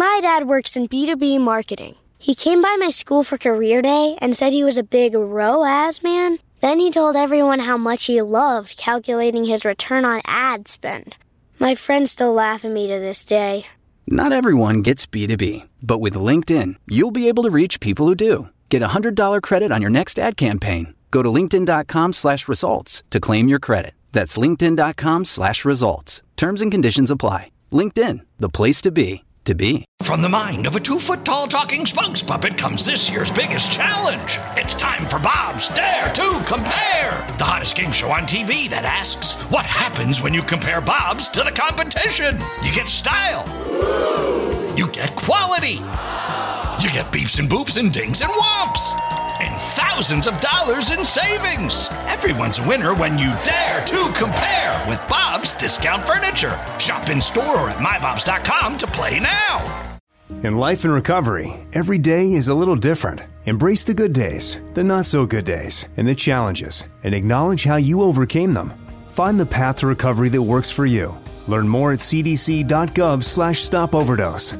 My dad works in B2B marketing. He came by my school for career day and said he was a big ROAS man. Then he told everyone how much he loved calculating his return on ad spend. My friends still laugh at me to this day. Not everyone gets B2B, but with LinkedIn, you'll be able to reach people who do. Get a $100 credit on your next ad campaign. Go to linkedin.com/results to claim your credit. That's linkedin.com/results. Terms and conditions apply. LinkedIn, the place to be. From the mind of a 2-foot-tall talking spokes puppet comes this year's biggest challenge. It's time for Bob's Dare to Compare, the hottest game show on TV that asks, what happens when you compare Bob's to the competition? You get style. You get quality. You get beeps and boops and dings and whomps. And thousands of dollars in savings. Everyone's a winner when you dare to compare with Bob's Discount Furniture. Shop in store or at mybobs.com to play now. In life and recovery, every day is a little different. Embrace the good days, the not so good days, and the challenges, and acknowledge how you overcame them. Find the path to recovery that works for you. Learn more at cdc.gov/stopoverdose.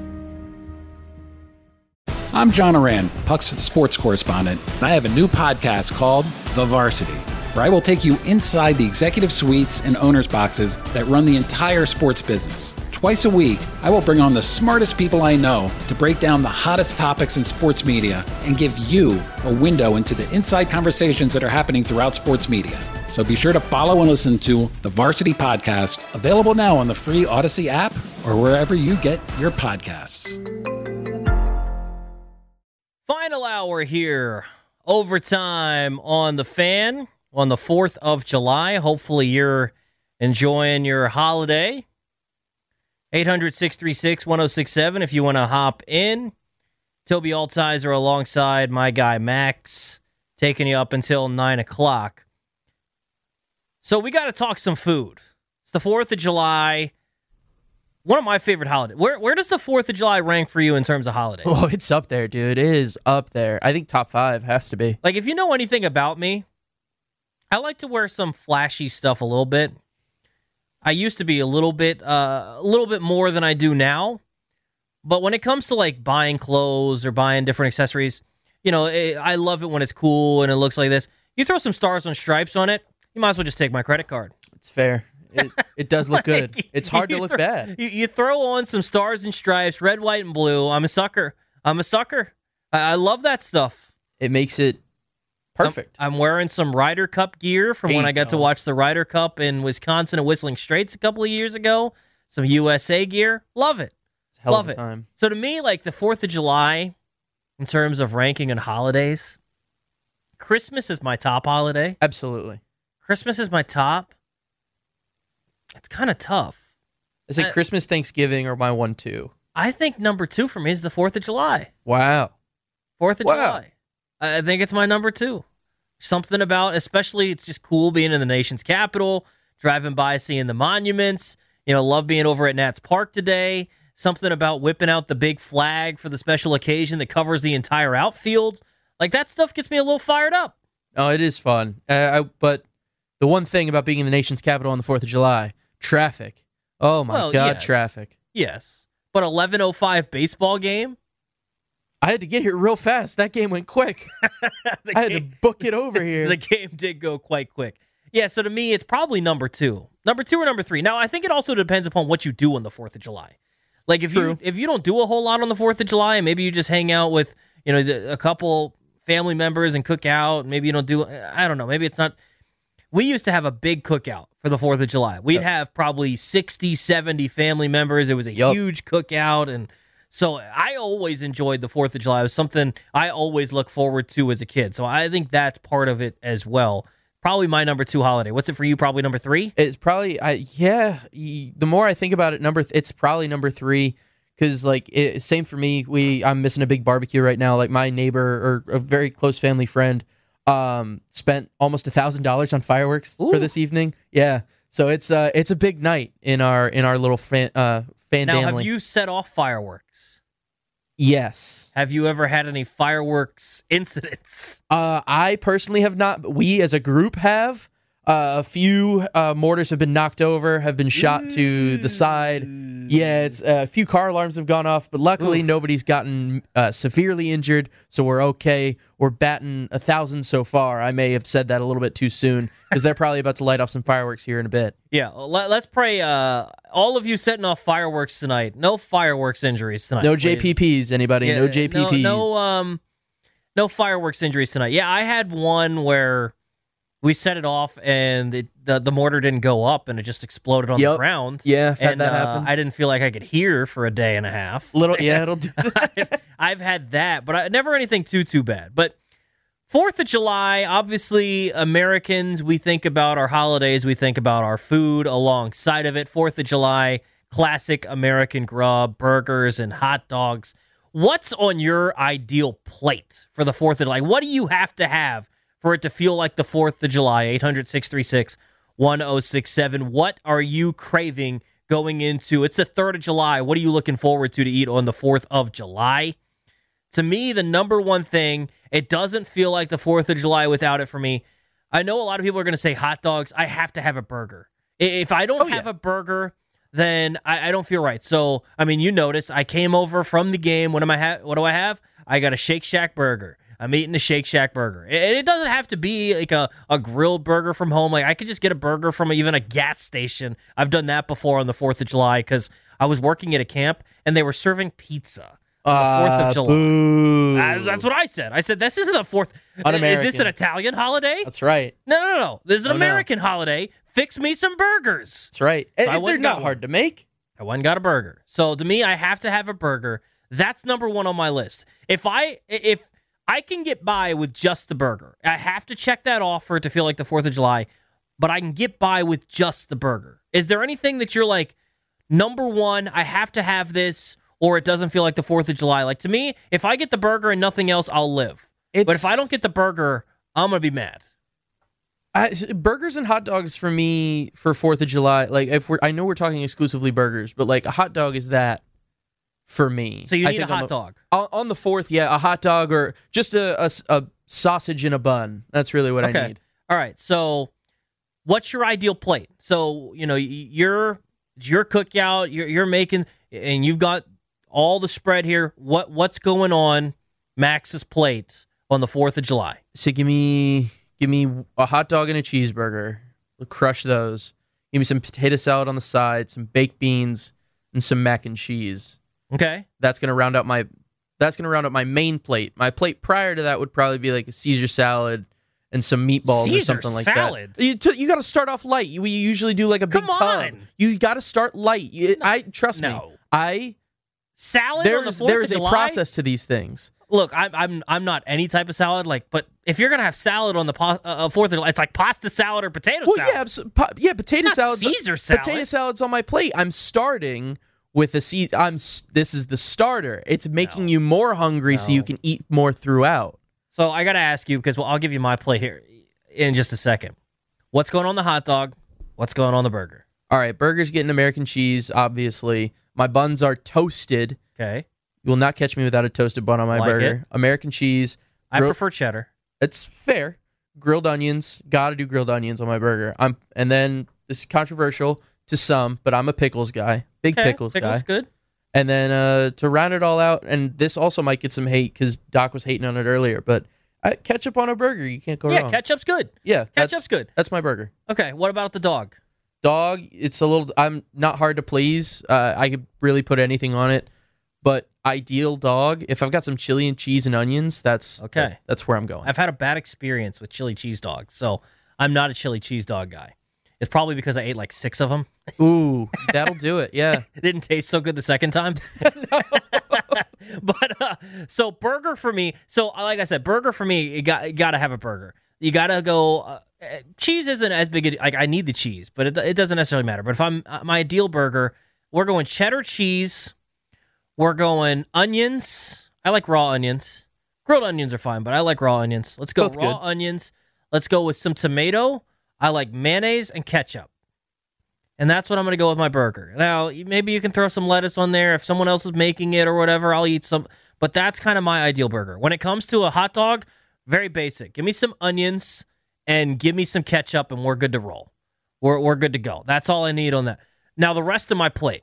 I'm John Oran, Puck's sports correspondent, and I have a new podcast called The Varsity, where I will take you inside the executive suites and owners' boxes that run the entire sports business. Twice a week, I will bring on the smartest people I know to break down the hottest topics in sports media and give you a window into the inside conversations that are happening throughout sports media. So be sure to follow and listen to The Varsity Podcast, available now on the free Odyssey app or wherever you get your podcasts. Final hour here, overtime on the Fan on the 4th of July. Hopefully you're enjoying your holiday. 800-636-1067 if you want to hop in. Toby Altizer alongside my guy Max, taking you up until 9 o'clock. So we got to talk some food. It's the 4th of July. One of my favorite holidays. Where does the 4th of July rank for you in terms of holidays? Oh, it's up there, dude. It is up there. I think top 5 has to be. Like, if you know anything about me, I like to wear some flashy stuff a little bit. I used to be a little bit more than I do now. But when it comes to, like, buying clothes or buying different accessories, you know, I love it when it's cool and it looks like this. You throw some stars and stripes on it, you might as well just take my credit card. It's fair. It does look good. It's hard to look bad. You throw on some stars and stripes, red, white, and blue. I'm a sucker. I love that stuff. It makes it perfect. I'm wearing some Ryder Cup gear from when I got to watch the Ryder Cup in Wisconsin at Whistling Straits a couple of years ago. Some USA gear. Love it. It's a hell of a time. So to me, like the 4th of July, in terms of ranking and holidays, Christmas is my top holiday. Absolutely. Christmas is my top. It's kind of tough. Is it Christmas, Thanksgiving, or my 1-2? I think number 2 for me is the 4th of July. Wow. 4th of July. I think it's my number 2. Something about, especially, it's just cool being in the nation's capital, driving by, seeing the monuments. You know, love being over at Nats Park today. Something about whipping out the big flag for the special occasion that covers the entire outfield. Like, that stuff gets me a little fired up. Oh, it is fun. But the one thing about being in the nation's capital on the 4th of July, traffic. Oh, my God, yes. Traffic. Yes. But 11:05 baseball game? I had to get here real fast. That game went quick. I had to book it over here. The game did go quite quick. Yeah, so to me, it's probably number 2. Number 2 or number 3. Now, I think it also depends upon what you do on the 4th of July. Like, if you don't do a whole lot on the 4th of July, and maybe you just hang out with, you know, a couple family members and cook out, maybe you don't do, I don't know, maybe it's not. We used to have a big cookout for the 4th of July. We'd have probably 60, 70 family members. It was a huge cookout. And so I always enjoyed the 4th of July. It was something I always look forward to as a kid. So I think that's part of it as well. Probably my number 2 holiday. What's it for you? Probably number 3? It's probably, the more I think about it, it's probably number 3. Because, like, same for me. I'm missing a big barbecue right now. Like, my neighbor or a very close family friend spent almost $1,000 on fireworks for this evening. Yeah, so it's a big night in our little fan Now, family. have you set off fireworks? Yes. Have you ever had any fireworks incidents? I personally have not. But we as a group have. A few mortars have been knocked over, have been shot to the side. Yeah, it's a few car alarms have gone off, but luckily nobody's gotten severely injured, so we're okay. We're batting 1,000 so far. I may have said that a little bit too soon because they're probably about to light off some fireworks here in a bit. Yeah, let's pray. All of you setting off fireworks tonight. No fireworks injuries tonight. No please. JPPs, anybody? Yeah, no JPPs. No fireworks injuries tonight. Yeah, I had one where we set it off and the mortar didn't go up and it just exploded on the ground. Yeah, I've had and, that happen. I didn't feel like I could hear for a day and a half. It'll do that. I've had that, but never anything too bad. But 4th of July, obviously, Americans, we think about our holidays, we think about our food alongside of it. 4th of July, classic American grub, burgers and hot dogs. What's on your ideal plate for the 4th of July? What do you have to have for it to feel like the 4th of July? 800-636-1067. What are you craving going into? It's the 3rd of July. What are you looking forward to eat on the 4th of July? To me, the number one thing, it doesn't feel like the 4th of July without it for me. I know a lot of people are going to say hot dogs. I have to have a burger. If I don't have a burger, then I don't feel right. So, I mean, you notice I came over from the game. What do I have? I got a Shake Shack burger. I'm eating a Shake Shack burger. It doesn't have to be like a grilled burger from home. Like I could just get a burger from even a gas station. I've done that before on the 4th of July because I was working at a camp and they were serving pizza on the 4th of July. That's what I said. I said, this isn't the 4th. Un-American. Is this an Italian holiday? That's right. No. This is an American holiday. Fix me some burgers. That's right. So And they're not hard to make. I went and got a burger. So to me, I have to have a burger. That's number one on my list. If I can get by with just the burger, I have to check that off for it to feel like the 4th of July, but I can get by with just the burger. Is there anything that you're like, number one, I have to have this, or it doesn't feel like the 4th of July? Like to me, if I get the burger and nothing else, I'll live. But if I don't get the burger, I'm going to be mad. Burgers and hot dogs for me for 4th of July, like I know we're talking exclusively burgers, but like a hot dog is that for me. So you need a hot dog. On the 4th, yeah, a hot dog or just a sausage in a bun. That's really what I need. All right. So what's your ideal plate? So, your cookout, you're making, and you've got all the spread here. What's going on Max's plate on the 4th of July? So give me a hot dog and a cheeseburger. We'll crush those. Give me some potato salad on the side, some baked beans, and some mac and cheese. Okay. That's gonna round out my main plate. My plate prior to that would probably be like a Caesar salad and some meatballs or something like that. You got to start off light. We usually do like a big tub. You got to start light. Trust me. Salad on the 4th of July? There is a process to these things. Look, I'm not any type of salad, but if you're gonna have salad on the 4th of July, it's like pasta salad or potato salad. Yeah, potato salad. Caesar salad. Potato salad's on my plate. I'm starting with this is the starter. It's making you more hungry so you can eat more throughout. So I gotta ask you, because I'll give you my plate here in just a second. What's going on the hot dog? What's going on the burger? All right, burger's getting American cheese, obviously. My buns are toasted. Okay. You will not catch me without a toasted bun on my burger. American cheese. I prefer cheddar. It's fair. Grilled onions. Gotta do grilled onions on my burger. And then this is controversial to some, but I'm a pickles guy. Big pickles guy. Pickles good. And then to round it all out, and this also might get some hate because Doc was hating on it earlier, but ketchup on a burger, you can't go wrong. Yeah, ketchup's good. Yeah, ketchup's good. That's my burger. Okay, what about the dog? Dog, I'm not hard to please. I could really put anything on it, but ideal dog, if I've got some chili and cheese and onions, that's where I'm going. I've had a bad experience with chili cheese dogs, so I'm not a chili cheese dog guy. It's probably because I ate like 6 of them. Ooh, that'll do it. Yeah. It didn't taste so good the second time. But so burger for me. So like I said, burger for me, you got to have a burger. You got to go. Cheese isn't as big. Like I need the cheese, but it doesn't necessarily matter. But if I'm my ideal burger, we're going cheddar cheese. We're going onions. I like raw onions. Grilled onions are fine, but I like raw onions. Let's go raw onions. Let's go with some tomato. I like mayonnaise and ketchup. And that's what I'm going to go with my burger. Now, maybe you can throw some lettuce on there. If someone else is making it or whatever, I'll eat some. But that's kind of my ideal burger. When it comes to a hot dog, very basic. Give me some onions and give me some ketchup, and we're good to roll. We're good to go. That's all I need on that. Now, the rest of my plate,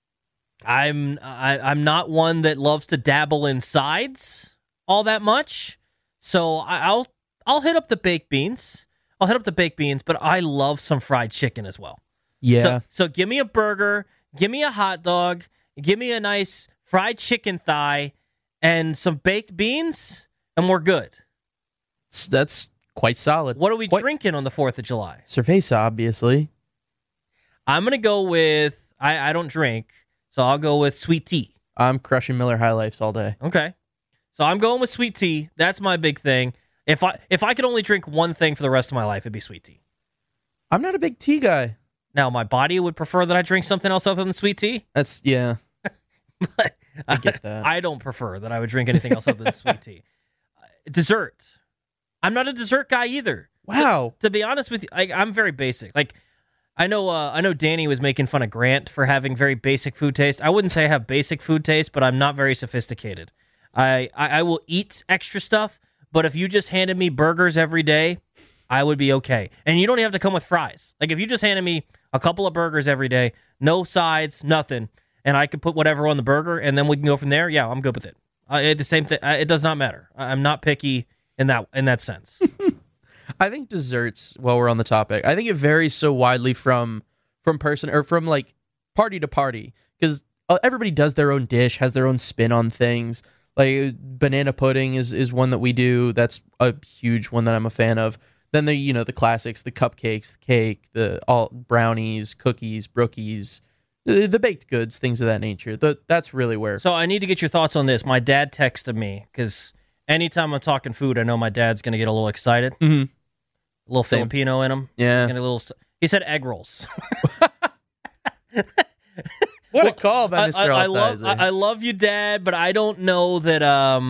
I'm not one that loves to dabble in sides all that much, so I'll hit up the baked beans. But I love some fried chicken as well. Yeah. So give me a burger, give me a hot dog, give me a nice fried chicken thigh, and some baked beans, and we're good. That's quite solid. What are we drinking on the 4th of July? Cerveza, obviously. I'm going to go with, I don't drink, so I'll go with sweet tea. I'm crushing Miller High Lifes all day. Okay. So I'm going with sweet tea. That's my big thing. If I could only drink one thing for the rest of my life, it'd be sweet tea. I'm not a big tea guy. Now, my body would prefer that I drink something else other than sweet tea. Yeah. But I get that. I don't prefer that I would drink anything else other than sweet tea. Dessert. I'm not a dessert guy either. Wow. To be honest with you, I'm very basic. Like, I know Danny was making fun of Grant for having very basic food taste. I wouldn't say I have basic food taste, but I'm not very sophisticated. I will eat extra stuff, but if you just handed me burgers every day, I would be okay. And you don't even have to come with fries. Like, if you just handed me a couple of burgers every day, no sides, nothing, and I could put whatever on the burger, and then we can go from there, yeah, I'm good with it. The same thing. It does not matter. I'm not picky in that sense. I think desserts, while we're on the topic, I think it varies so widely from person or from like party to party, because everybody does their own dish, has their own spin on things. Like banana pudding is one that we do. That's a huge one that I'm a fan of. Then the classics, the cupcakes, the cake, the all brownies, cookies, brookies, the baked goods, things of that nature. That's really where. So I need to get your thoughts on this. My dad texted me because anytime I'm talking food, I know my dad's going to get a little excited. Mm-hmm. A little Filipino in him. Yeah. He said egg rolls. What a call by Mr. Altizer. I love you, Dad, but I don't know that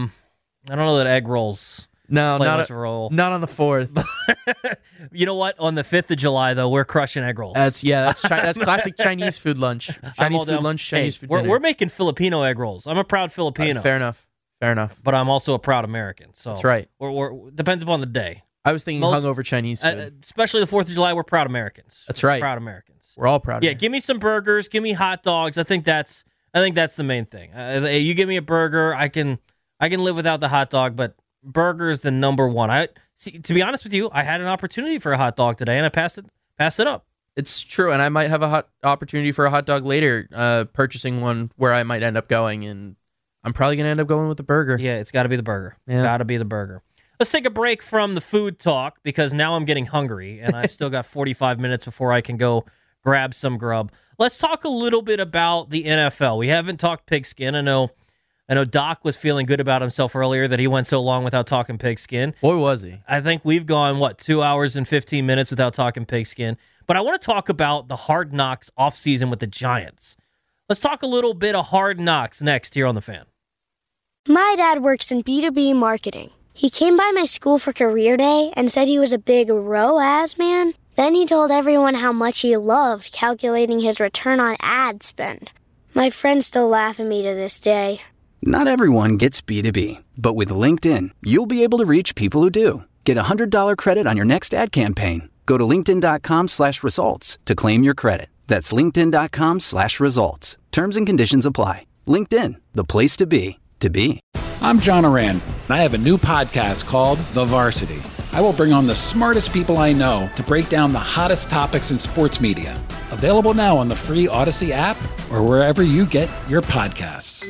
egg rolls. No, not a not on the 4th. You know what? On the 5th of July, though, we're crushing egg rolls. That's classic Chinese food lunch. Chinese food dinner. We're making Filipino egg rolls. I'm a proud Filipino. Fair enough. But I'm also a proud American. So that's right. Depends upon the day. I was thinking hungover Chinese food. Especially the 4th of July, we're proud Americans. That's right. Proud Americans. We're all proud. Yeah, give me some burgers. Give me hot dogs. I think that's the main thing. You give me a burger, I can live without the hot dog, but burger is the number one. To be honest with you, I had an opportunity for a hot dog today, and I passed it up. It's true, and I might have a opportunity for a hot dog later, purchasing one where I might end up going, and I'm probably going to end up going with the burger. Yeah, it's got to be the burger. Yeah. Got to be the burger. Let's take a break from the food talk because now I'm getting hungry, and I've still got 45 minutes before I can go grab some grub. Let's talk a little bit about the NFL. We haven't talked pigskin. I know Doc was feeling good about himself earlier that he went so long without talking pigskin. Boy, was he. I think we've gone, 2 hours and 15 minutes without talking pigskin. But I want to talk about the Hard Knocks offseason with the Giants. Let's talk a little bit of Hard Knocks next here on The Fan. My dad works in B2B marketing. He came by my school for career day and said he was a big ROAS man. Then he told everyone how much he loved calculating his return on ad spend. My friends still laugh at me to this day. Not everyone gets B2B, but with LinkedIn, you'll be able to reach people who do. Get a $100 credit on your next ad campaign. Go to linkedin.com/results to claim your credit. That's linkedin.com/results. Terms and conditions apply. LinkedIn, the place to be, to be. I'm John Oran, and I have a new podcast called The Varsity. I will bring on the smartest people I know to break down the hottest topics in sports media. Available now on the free Odyssey app or wherever you get your podcasts.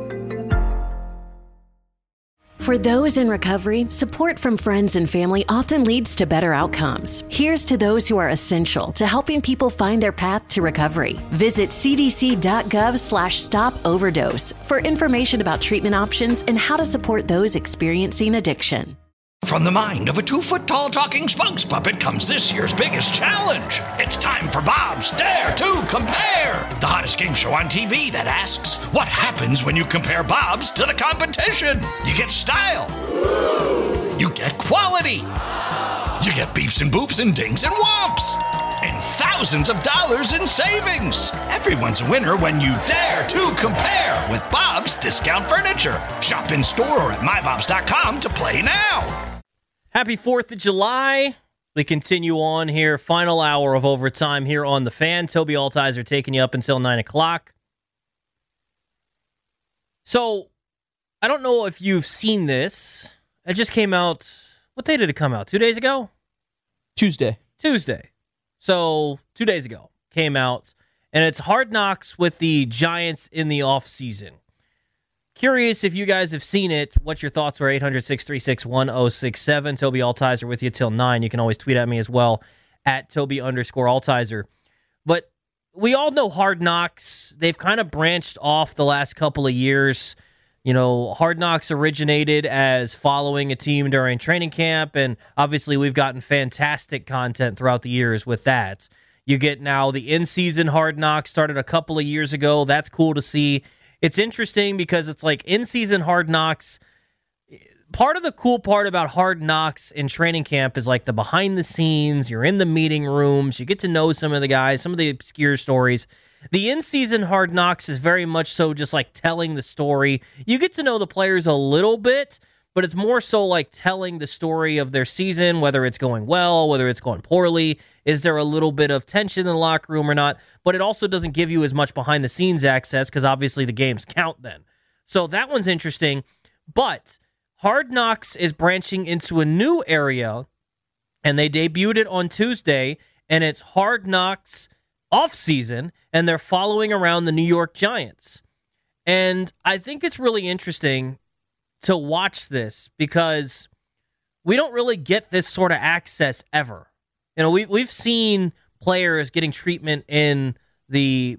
For those in recovery, support from friends and family often leads to better outcomes. Here's to those who are essential to helping people find their path to recovery. Visit cdc.gov/stop-overdose for information about treatment options and how to support those experiencing addiction. From the mind of a 2-foot-tall talking spokes puppet comes this year's biggest challenge. It's time for Bob's Dare to Compare, the hottest game show on TV that asks, what happens when you compare Bob's to the competition? You get style. You get quality. You get beeps and boops and dings and whomps. And thousands of dollars in savings. Everyone's a winner when you dare to compare with Bob's Discount Furniture. Shop in store or at mybobs.com to play now. Happy 4th of July. We continue on here. Final hour of overtime here on The Fan. Toby Altizer taking you up until 9 o'clock. So, I don't know if you've seen this. It just came out. What day did it come out? 2 days ago? Tuesday. So, 2 days ago came out. And it's Hard Knocks with the Giants in the offseason. Curious if you guys have seen it, what your thoughts were. 800-636-1067. Toby Altizer with you till 9. You can always tweet at me as well, at Toby_Altizer. But we all know Hard Knocks. They've kind of branched off the last couple of years. You know, Hard Knocks originated as following a team during training camp, and obviously we've gotten fantastic content throughout the years with that. You get now the in-season Hard Knocks started a couple of years ago. That's cool to see. It's interesting because it's like in-season Hard Knocks. Part of the cool part about Hard Knocks in training camp is like the behind the scenes. You're in the meeting rooms. You get to know some of the guys, some of the obscure stories. The in-season Hard Knocks is very much so just like telling the story. You get to know the players a little bit, but it's more so like telling the story of their season, whether it's going well, whether it's going poorly. Is there a little bit of tension in the locker room or not? But it also doesn't give you as much behind-the-scenes access because obviously the games count then. So that one's interesting. But Hard Knocks is branching into a new area, and they debuted it on Tuesday, and it's Hard Knocks off-season, and they're following around the New York Giants. And I think it's really interesting to watch this because we don't really get this sort of access ever. You know, we've seen players getting treatment in the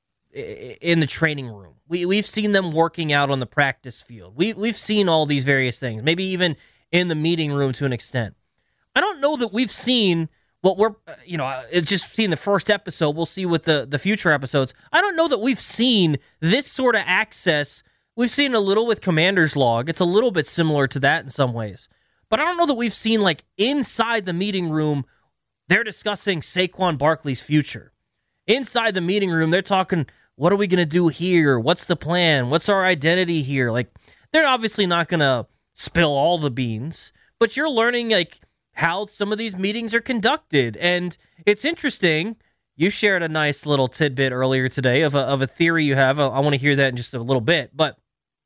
training room. We've seen them working out on the practice field. We've seen all these various things, maybe even in the meeting room to an extent. I don't know that we've seen what we're, it's just seen the first episode. We'll see with the future episodes. I don't know that we've seen this sort of access. We've seen a little with Commander's Log. It's a little bit similar to that in some ways. But I don't know that we've seen, like, inside the meeting room, they're discussing Saquon Barkley's future. Inside the meeting room, they're talking, what are we going to do here? What's the plan? What's our identity here? Like, they're obviously not going to spill all the beans, but you're learning, like, how some of these meetings are conducted. And it's interesting. You shared a nice little tidbit earlier today of a theory you have. I want to hear that in just a little bit. But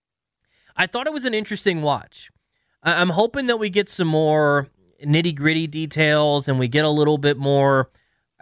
I thought it was an interesting watch. I'm hoping that we get some more nitty-gritty details and we get a little bit more,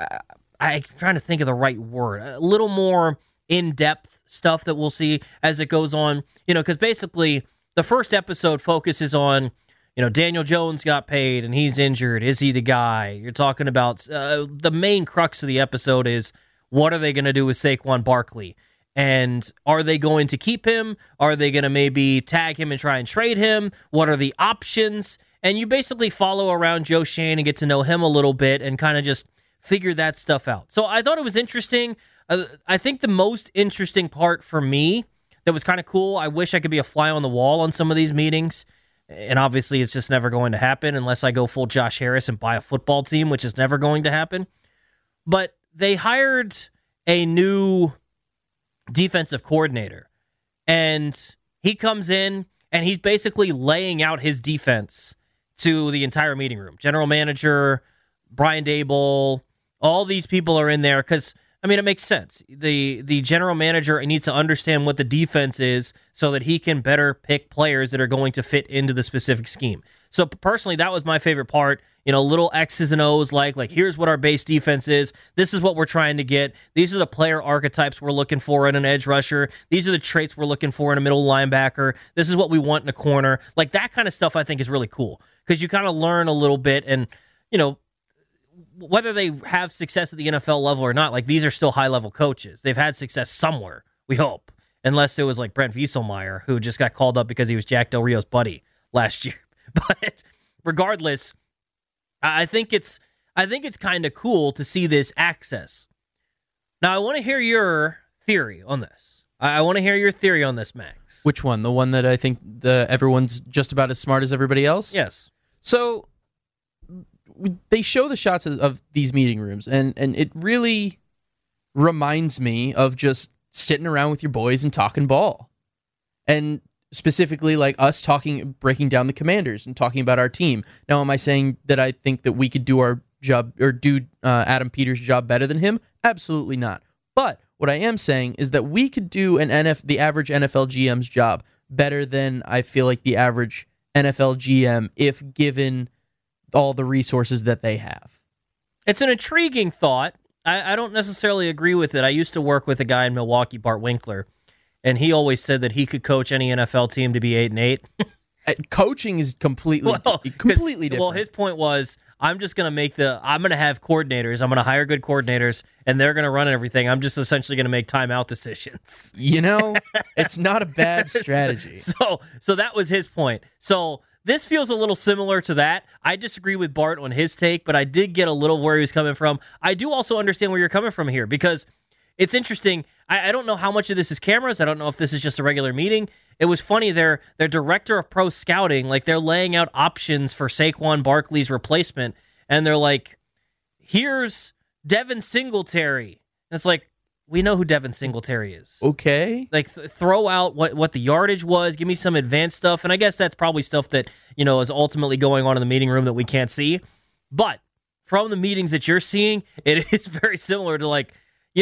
I'm trying to think of the right word, a little more in-depth stuff that we'll see as it goes on. You know, because basically the first episode focuses on, Daniel Jones got paid and he's injured. Is he the guy? You're talking about the main crux of the episode is what are they going to do with Saquon Barkley? And are they going to keep him? Are they going to maybe tag him and try and trade him? What are the options? And you basically follow around Joe Schoen and get to know him a little bit and kind of just figure that stuff out. So I thought it was interesting. I think the most interesting part for me that was kind of cool, I wish I could be a fly on the wall on some of these meetings. And obviously it's just never going to happen unless I go full Josh Harris and buy a football team, which is never going to happen. But they hired a new defensive coordinator. And he comes in and he's basically laying out his defense to the entire meeting room. General manager, Brian Daboll, all these people are in there because, it makes sense. The general manager needs to understand what the defense is so that he can better pick players that are going to fit into the specific scheme. So personally, that was my favorite part. Little X's and O's like here's what our base defense is. This is what we're trying to get. These are the player archetypes we're looking for in an edge rusher. These are the traits we're looking for in a middle linebacker. This is what we want in a corner. Like that kind of stuff I think is really cool because you kind of learn a little bit and, whether they have success at the NFL level or not, like these are still high-level coaches. They've had success somewhere, we hope. Unless it was like Brent Wieselmeyer, who just got called up because he was Jack Del Rio's buddy last year. But regardless, I think it's kind of cool to see this access. Now, I want to hear your theory on this. I want to hear your theory on this, Max. Which one? The one that I think everyone's just about as smart as everybody else? Yes. So they show the shots of these meeting rooms, and it really reminds me of just sitting around with your boys and talking ball. And specifically like us breaking down the Commanders and talking about our team. Now, am I saying that I think that we could do our job or do Adam Peters' job better than him? Absolutely not. But what I am saying is that we could do the average NFL GM's job better than I feel like the average NFL GM if given all the resources that they have. It's an intriguing thought. I don't necessarily agree with it. I used to work with a guy in Milwaukee, Bart Winkler, and he always said that he could coach any NFL team to be 8-8. Coaching is completely different. Well, his point was, I'm going to have coordinators. I'm going to hire good coordinators, and they're going to run everything. I'm just essentially going to make timeout decisions. It's not a bad strategy. So that was his point. So this feels a little similar to that. I disagree with Bart on his take, but I did get a little where he was coming from. I do also understand where you're coming from here, because it's interesting. I don't know how much of this is cameras. I don't know if this is just a regular meeting. It was funny. Their director of pro scouting, like, they're laying out options for Saquon Barkley's replacement, and they're like, here's Devin Singletary. And it's like, we know who Devin Singletary is. Okay. Like, throw out what the yardage was. Give me some advanced stuff. And I guess that's probably stuff that, is ultimately going on in the meeting room that we can't see. But from the meetings that you're seeing, it is very similar to, like,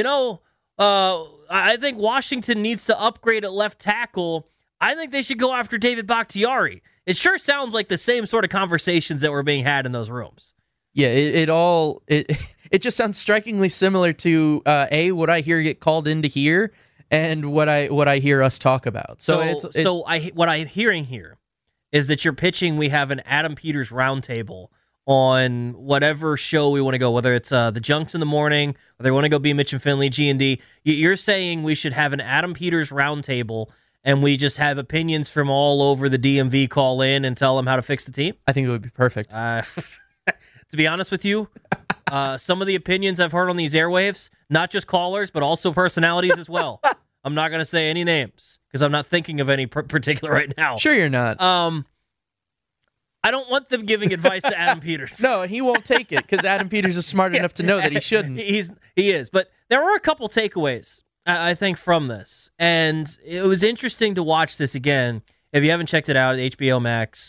I think Washington needs to upgrade at left tackle. I think they should go after David Bakhtiari. It sure sounds like the same sort of conversations that were being had in those rooms. Yeah, it just sounds strikingly similar to what I hear get called in to hear and what I hear us talk about. What I'm hearing here is that you're pitching. We have an Adam Peters roundtable on whatever show we want to go, whether it's the Junks in the morning, or they want to go be Mitch and Finley, G&D. You're saying we should have an Adam Peters roundtable, and we just have opinions from all over the DMV call in and tell them how to fix the team? I think it would be perfect. To be honest with you, some of the opinions I've heard on these airwaves, not just callers, but also personalities as well. I'm not going to say any names because I'm not thinking of any particular right now. Sure you're not. I don't want them giving advice to Adam Peters. No, and he won't take it because Adam Peters is smart enough to know that he shouldn't. He is. But there were a couple takeaways, I think, from this. And it was interesting to watch this again. If you haven't checked it out, HBO Max,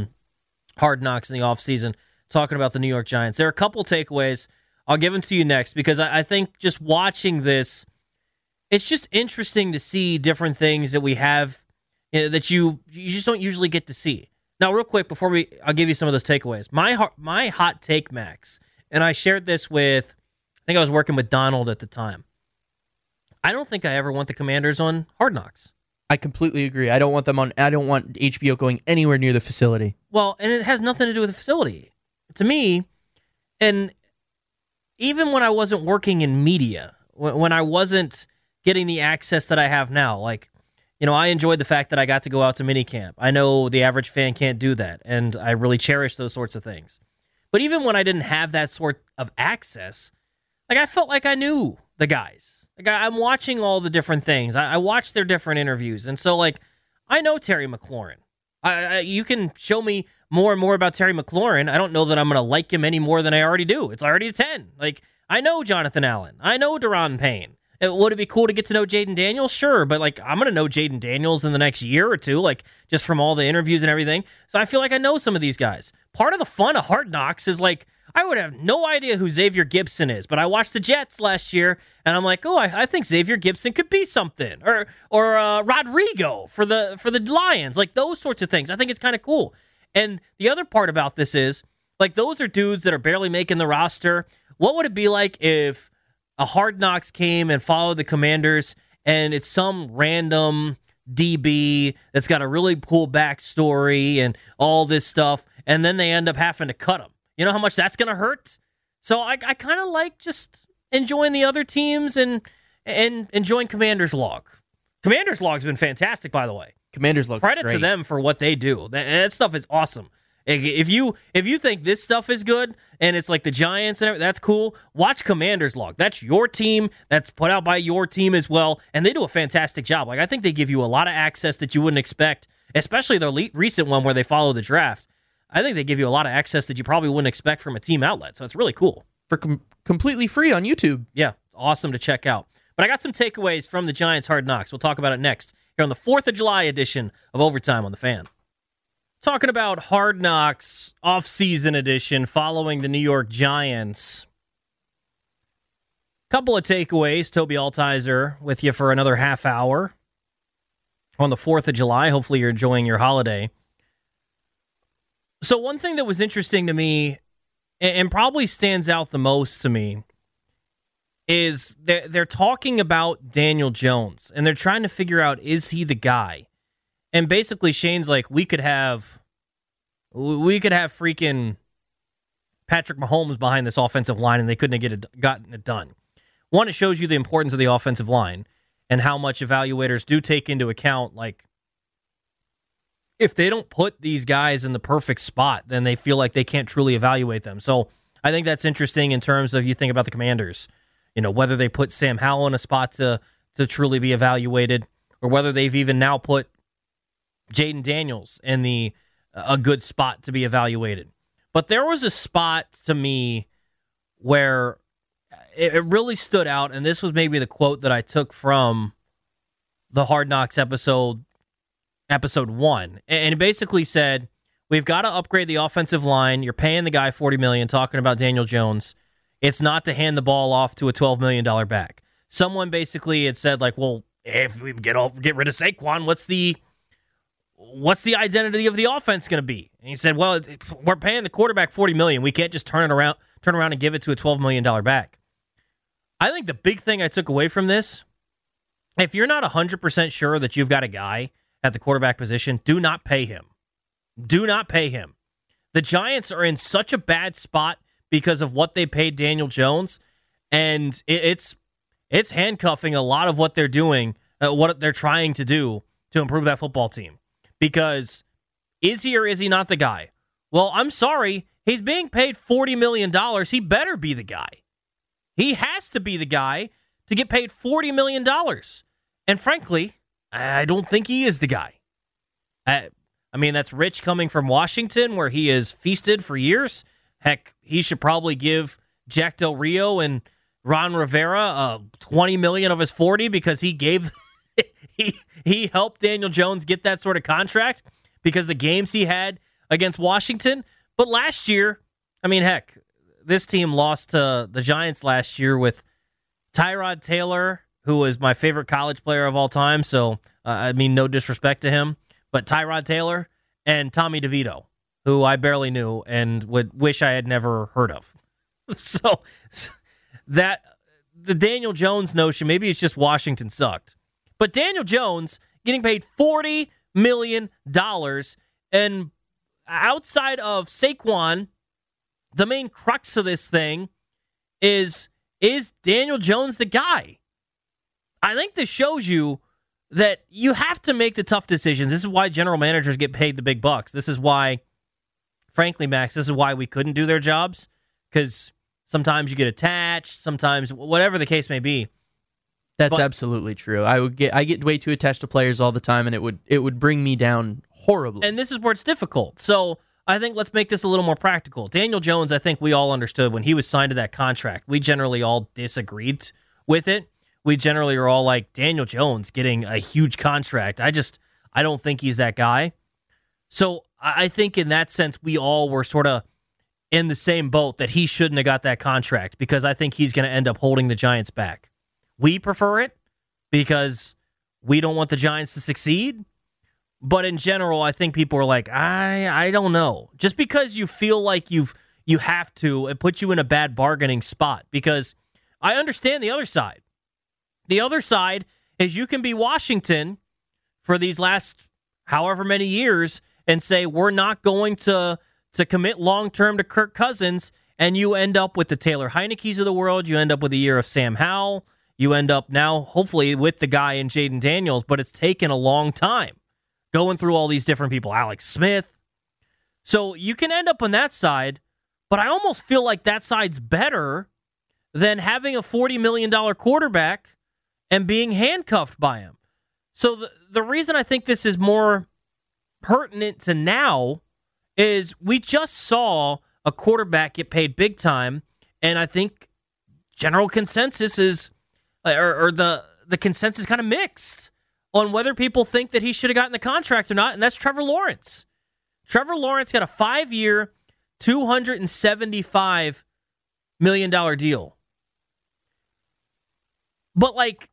Hard Knocks in the offseason, talking about the New York Giants. There are a couple takeaways. I'll give them to you next because I think just watching this, it's just interesting to see different things that we have that you just don't usually get to see. Now, real quick, I'll give you some of those takeaways. My hot take, Max, and I shared this with, I think I was working with Donald at the time. I don't think I ever want the Commanders on Hard Knocks. I completely agree. I don't want HBO going anywhere near the facility. Well, and it has nothing to do with the facility. To me, and even when I wasn't working in media, when I wasn't getting the access that I have now, like, I enjoyed the fact that I got to go out to minicamp. I know the average fan can't do that, and I really cherish those sorts of things. But even when I didn't have that sort of access, like, I felt like I knew the guys. Like, I'm watching all the different things. I watched their different interviews, and so, like, I know Terry McLaurin. You can show me more and more about Terry McLaurin. I don't know that I'm going to like him any more than I already do. It's already a 10. Like, I know Jonathan Allen. I know Daron Payne. Would it be cool to get to know Jaden Daniels? Sure, but, like, I'm going to know Jaden Daniels in the next year or two, like, just from all the interviews and everything. So I feel like I know some of these guys. Part of the fun of Hard Knocks is, like, I would have no idea who Xavier Gibson is, but I watched the Jets last year, and I'm like, I think Xavier Gibson could be something. Or Rodrigo for the Lions. Like, those sorts of things. I think it's kind of cool. And the other part about this is, like, those are dudes that are barely making the roster. What would it be like if a Hard Knocks came and followed the Commanders, and it's some random DB that's got a really cool backstory and all this stuff, and then they end up having to cut him? You know how much that's going to hurt? So I kind of like just enjoying the other teams and enjoying Commanders Log. Commanders Log's been fantastic, by the way. Commanders Log, credit to them for what they do. That stuff is awesome. If you think this stuff is good and it's like the Giants and everything, that's cool. Watch Commanders Log. That's your team. That's put out by your team as well, and they do a fantastic job. Like, I think they give you a lot of access that you wouldn't expect, especially their recent one where they follow the draft. I think they give you a lot of access that you probably wouldn't expect from a team outlet. So it's really cool. For completely free on YouTube. Yeah, awesome to check out. But I got some takeaways from the Giants Hard Knocks. We'll talk about it next here on the 4th of July edition of Overtime on the Fan. Talking about Hard Knocks off-season edition following the New York Giants. Couple of takeaways. Toby Altizer with you for another half hour on the 4th of July. Hopefully you're enjoying your holiday. So one thing that was interesting to me, and probably stands out the most to me, is they're talking about Daniel Jones, and they're trying to figure out, is he the guy? And basically Shane's like, we could have freaking Patrick Mahomes behind this offensive line, and they couldn't have gotten it done. One, it shows you the importance of the offensive line and how much evaluators do take into account, like, if they don't put these guys in the perfect spot, then they feel like they can't truly evaluate them. So I think that's interesting in terms of, you think about the Commanders, whether they put Sam Howell in a spot to truly be evaluated, or whether they've even now put Jaden Daniels in a good spot to be evaluated. But there was a spot to me where it really stood out, and this was maybe the quote that I took from the Hard Knocks episode 1. And it basically said, we've got to upgrade the offensive line. You're paying the guy $40 million, talking about Daniel Jones. It's not to hand the ball off to a $12 million back. Someone basically had said, like, well, if we get rid of Saquon, what's the identity of the offense going to be? And he said, well, we're paying the quarterback $40 million. We can't just turn around and give it to a $12 million back. I think the big thing I took away from this, if you're not 100% sure that you've got a guy at the quarterback position, do not pay him. Do not pay him. The Giants are in such a bad spot because of what they paid Daniel Jones, and it's handcuffing a lot of what they're doing, what they're trying to do to improve that football team. Because is he or is he not the guy? Well, I'm sorry. He's being paid $40 million. He better be the guy. He has to be the guy to get paid $40 million. And frankly, I don't think he is the guy. I mean, that's rich coming from Washington, where he has feasted for years. Heck, he should probably give Jack Del Rio and Ron Rivera $20 million of his $40 because he gave he helped Daniel Jones get that sort of contract because the games he had against Washington. But last year, I mean, heck, this team lost to the Giants last year with Tyrod Taylor, who was my favorite college player of all time. So, I mean, no disrespect to him, but Tyrod Taylor and Tommy DeVito, who I barely knew and would wish I had never heard of. So that the Daniel Jones notion, maybe it's just Washington sucked. But Daniel Jones getting paid $40 million, and outside of Saquon, the main crux of this thing is Daniel Jones the guy? I think this shows you that you have to make the tough decisions. This is why general managers get paid the big bucks. This is why, frankly, Max, this is why we couldn't do their jobs, because sometimes you get attached, sometimes whatever the case may be. That's absolutely true. I get way too attached to players all the time, and it would bring me down horribly. And this is where it's difficult. So I think let's make this a little more practical. Daniel Jones, I think we all understood when he was signed to that contract. We generally all disagreed with it. We generally are all like, Daniel Jones getting a huge contract. I don't think he's that guy. So I think in that sense, we all were sort of in the same boat that he shouldn't have got that contract, because I think he's going to end up holding the Giants back. We prefer it because we don't want the Giants to succeed. But in general, I think people are like, I don't know. Just because you feel like you have to, it puts you in a bad bargaining spot, because I understand the other side. The other side is you can be Washington for these last however many years and say, we're not going to commit long-term to Kirk Cousins, and you end up with the Taylor Heineke's of the world. You end up with a year of Sam Howell. You end up now, hopefully, with the guy in Jaden Daniels, but it's taken a long time going through all these different people, Alex Smith. So you can end up on that side, but I almost feel like that side's better than having a $40 million quarterback and being handcuffed by him. So the reason I think this is more pertinent to now is we just saw a quarterback get paid big time, and I think general consensus is or the consensus kind of mixed on whether people think that he should have gotten the contract or not, and that's Trevor Lawrence. Trevor Lawrence got a 5-year, $275 million deal. But, like,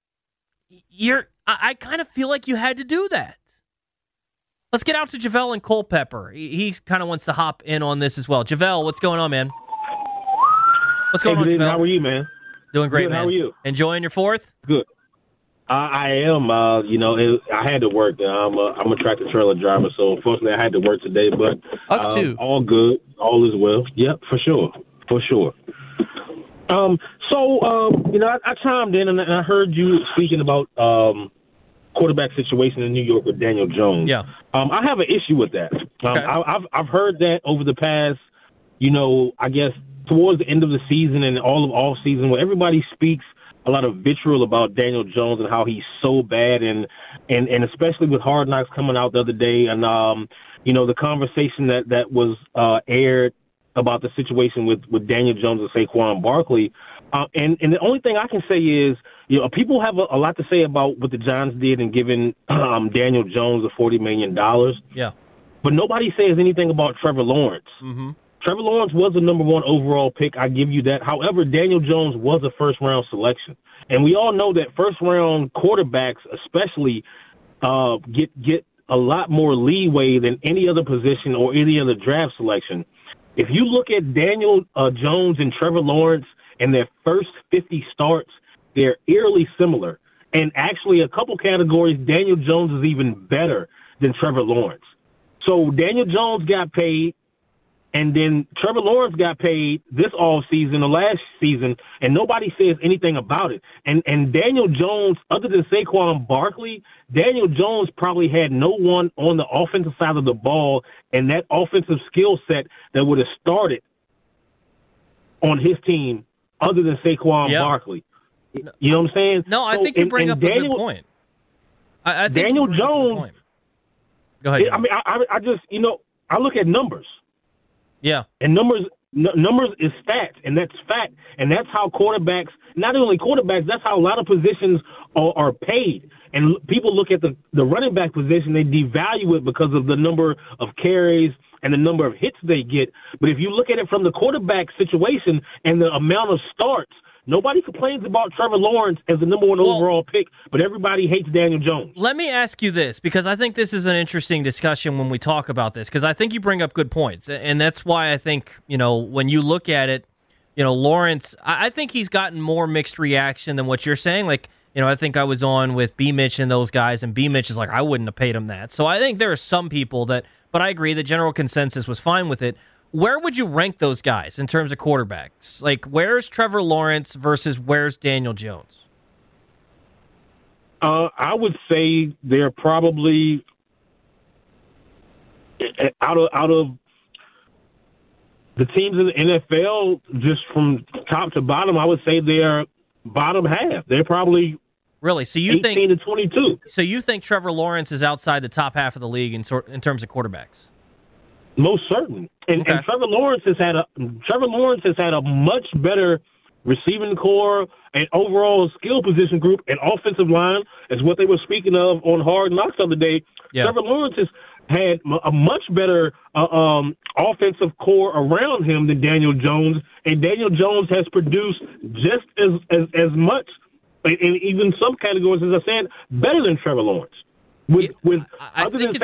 I kind of feel like you had to do that. Let's get out to JaVale and Culpepper. He kind of wants to hop in on this as well. JaVale, what's going on, man? What's going on, JaVale? How are you, man? Doing great, Good, man. How are you? Enjoying your fourth? Good. I am. I had to work. I'm a tractor trailer driver, so unfortunately I had to work today. But us too. All good. All is well. Yep, for sure. I chimed in and I heard you speaking about quarterback situation in New York with Daniel Jones. Yeah. I have an issue with that. Okay. I've heard that over the past, I guess towards the end of the season and all of off season, where everybody speaks a lot of vitriol about Daniel Jones and how he's so bad, and especially with Hard Knocks coming out the other day, and the conversation that was aired about the situation with Daniel Jones and Saquon Barkley, and the only thing I can say is, people have a lot to say about what the Giants did in giving Daniel Jones the $40 million. Yeah, but nobody says anything about Trevor Lawrence. Mm-hmm. Trevor Lawrence was the number 1 overall pick. I give you that. However, Daniel Jones was a first-round selection. And we all know that first-round quarterbacks especially get a lot more leeway than any other position or any other draft selection. If you look at Daniel Jones and Trevor Lawrence and their first 50 starts, they're eerily similar. And actually, a couple categories, Daniel Jones is even better than Trevor Lawrence. So Daniel Jones got paid. And then Trevor Lawrence got paid this offseason or last season, and nobody says anything about it. And Daniel Jones, other than Saquon Barkley, Daniel Jones probably had no one on the offensive side of the ball and that offensive skill set that would have started on his team other than Saquon Barkley. You know what I'm saying? No, I think you bring up a good point. I think Daniel Jones. Go ahead. I mean, I just, I look at numbers. Yeah. And numbers is stats, and that's fact. And that's how quarterbacks, not only quarterbacks, that's how a lot of positions are paid. And people look at the running back position, they devalue it because of the number of carries and the number of hits they get. But if you look at it from the quarterback situation and the amount of starts, nobody complains about Trevor Lawrence as the number 1 overall pick, but everybody hates Daniel Jones. Let me ask you this, because I think this is an interesting discussion when we talk about this, because I think you bring up good points. And that's why I think, when you look at it, Lawrence, I think he's gotten more mixed reaction than what you're saying. Like, I think I was on with B. Mitch and those guys, and B. Mitch is like, I wouldn't have paid him that. So I think there are some people but I agree, the general consensus was fine with it. Where would you rank those guys in terms of quarterbacks? Like, where's Trevor Lawrence versus where's Daniel Jones? I would say they're probably out of the teams in the NFL, just from top to bottom, I would say they're bottom half. They're probably really. So you 18 to 22. So you think Trevor Lawrence is outside the top half of the league in terms of quarterbacks? Most certain. And Trevor Lawrence has had a much better receiving core and overall skill position group and offensive line, is what they were speaking of on Hard Knocks the other day. Yeah. Trevor Lawrence has had a much better offensive core around him than Daniel Jones, and Daniel Jones has produced just as much, and even some categories, as I said, better than Trevor Lawrence. Other than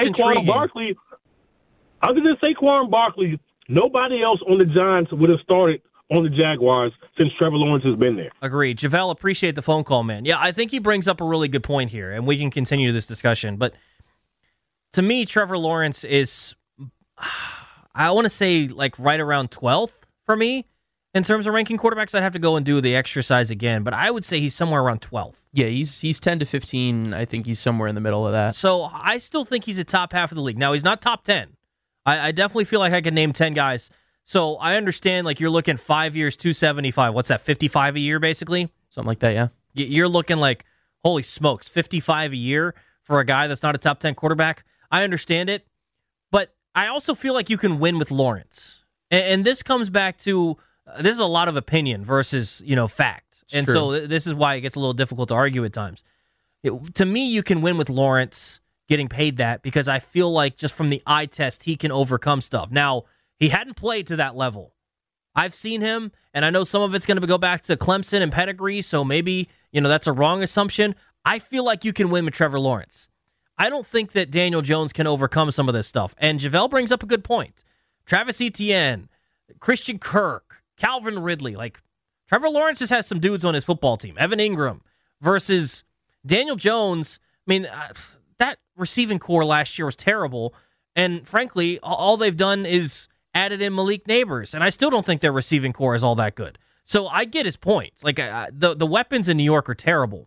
Saquon Barkley, nobody else on the Giants would have started on the Jaguars since Trevor Lawrence has been there. Agreed. JaVale, appreciate the phone call, man. Yeah, I think he brings up a really good point here, and we can continue this discussion. But to me, Trevor Lawrence is, I want to say, like right around 12th for me. In terms of ranking quarterbacks, I'd have to go and do the exercise again, but I would say he's somewhere around 12th. Yeah, he's 10 to 15. I think he's somewhere in the middle of that. So I still think he's a top half of the league. Now, he's not top 10. I definitely feel like I could name 10 guys. So I understand, like, you're looking 5 years, 275. What's that, 55 a year, basically? Something like that, yeah. You're looking like, holy smokes, 55 a year for a guy that's not a top 10 quarterback. I understand it, but I also feel like you can win with Lawrence. And this comes back to this is a lot of opinion versus, fact. And True. so this is why it gets a little difficult to argue at times. To me, you can win with Lawrence getting paid that because I feel like just from the eye test, he can overcome stuff. Now, he hadn't played to that level. I've seen him, and I know some of it's going to go back to Clemson and pedigree, so maybe, that's a wrong assumption. I feel like you can win with Trevor Lawrence. I don't think that Daniel Jones can overcome some of this stuff. And JaVale brings up a good point. Travis Etienne, Christian Kirk, Calvin Ridley. Like, Trevor Lawrence just has some dudes on his football team. Evan Ingram versus Daniel Jones. I mean, that receiving core last year was terrible. And frankly, all they've done is added in Malik Neighbors. And I still don't think their receiving core is all that good. So I get his points. Like, the weapons in New York are terrible.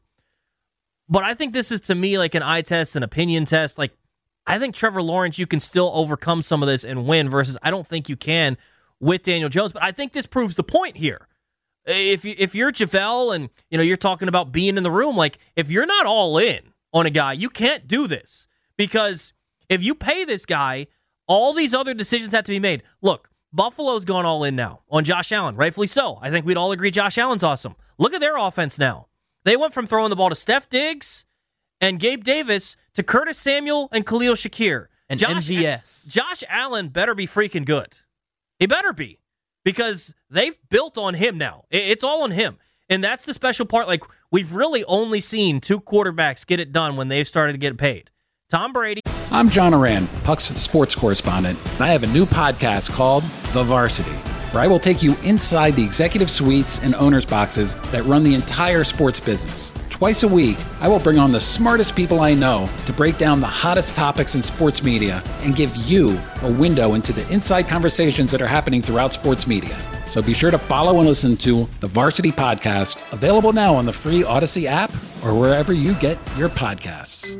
But I think this is, to me, like an eye test, an opinion test. Like, I think Trevor Lawrence, you can still overcome some of this and win versus I don't think you can with Daniel Jones. But I think this proves the point here. If you're JaVale and, you're talking about being in the room, like, if you're not all in on a guy, you can't do this. Because if you pay this guy, all these other decisions have to be made. Look, Buffalo's gone all in now on Josh Allen, rightfully so. I think we'd all agree Josh Allen's awesome. Look at their offense now. They went from throwing the ball to Steph Diggs and Gabe Davis to Curtis Samuel and Khalil Shakir. And MVS. Josh Allen better be freaking good. He better be. Because they've built on him now. It's all on him. And that's the special part. Like, we've really only seen two quarterbacks get it done when they've started to get paid. Tom Brady. I'm John Oran, Puck's sports correspondent, and I have a new podcast called The Varsity, where I will take you inside the executive suites and owners' boxes that run the entire sports business. Twice a week, I will bring on the smartest people I know to break down the hottest topics in sports media and give you a window into the inside conversations that are happening throughout sports media. So be sure to follow and listen to The Varsity Podcast, available now on the free Odyssey app or wherever you get your podcasts.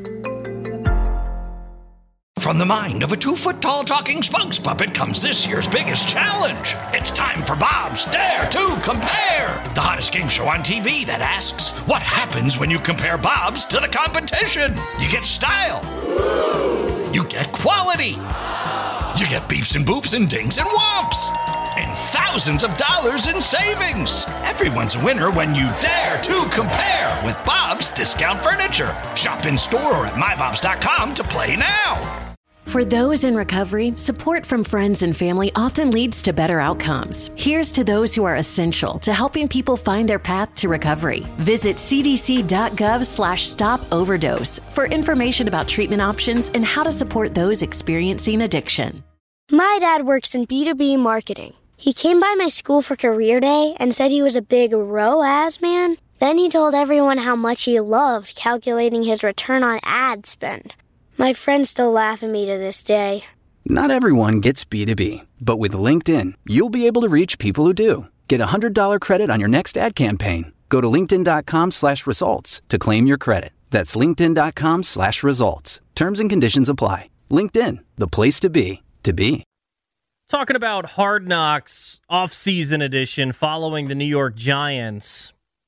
From the mind of a 2-foot-tall talking spokes puppet comes this year's biggest challenge. It's time for Bob's Dare to Compare, the hottest game show on TV that asks, what happens when you compare Bob's to the competition? You get style. You get quality. You get beeps and boops and dings and whomps. And thousands of dollars in savings. Everyone's a winner when you dare to compare with Bob's Discount Furniture. Shop in store or at mybobs.com to play now. For those in recovery, support from friends and family often leads to better outcomes. Here's to those who are essential to helping people find their path to recovery. Visit cdc.gov/stop overdose for information about treatment options and how to support those experiencing addiction. My dad works in B2B marketing. He came by my school for career day and said he was a big ROAS man. Then he told everyone how much he loved calculating his return on ad spend. My friends still laugh at me to this day. Not everyone gets B2B, but with LinkedIn, you'll be able to reach people who do. Get a $100 credit on your next ad campaign. Go to linkedin.com/results to claim your credit. That's linkedin.com/results. Terms and conditions apply. LinkedIn, the place to be, to be. Talking about Hard Knocks off-season edition following the New York Giants.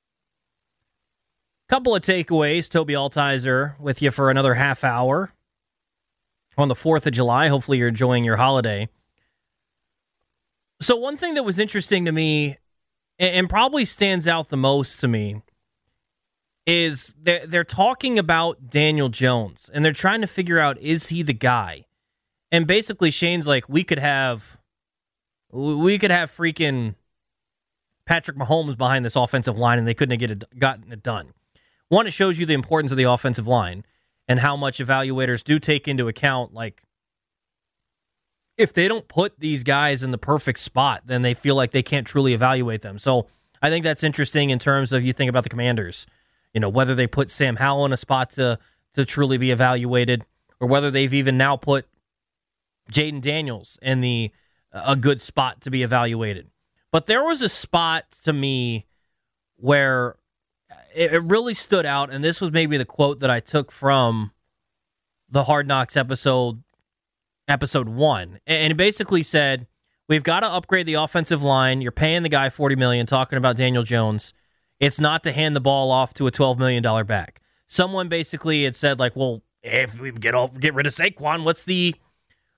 Couple of takeaways. Toby Altizer with you for another half hour on the 4th of July. Hopefully you're enjoying your holiday. So one thing that was interesting to me, and probably stands out the most to me, is they're talking about Daniel Jones, and they're trying to figure out, is he the guy? And basically Shane's like, we could have freaking Patrick Mahomes behind this offensive line, and they couldn't have gotten it done. One, it shows you the importance of the offensive line and how much evaluators do take into account, like, if they don't put these guys in the perfect spot, then they feel like they can't truly evaluate them. So I think that's interesting in terms of, you think about the Commanders, whether they put Sam Howell in a spot to truly be evaluated, or whether they've even now put Jaden Daniels in a good spot to be evaluated. But there was a spot to me where it really stood out, and this was maybe the quote that I took from the Hard Knocks episode 1. And it basically said, we've got to upgrade the offensive line. You're paying the guy $40 million, talking about Daniel Jones. It's not to hand the ball off to a $12 million back. Someone basically had said, like, well, if we get rid of Saquon, what's the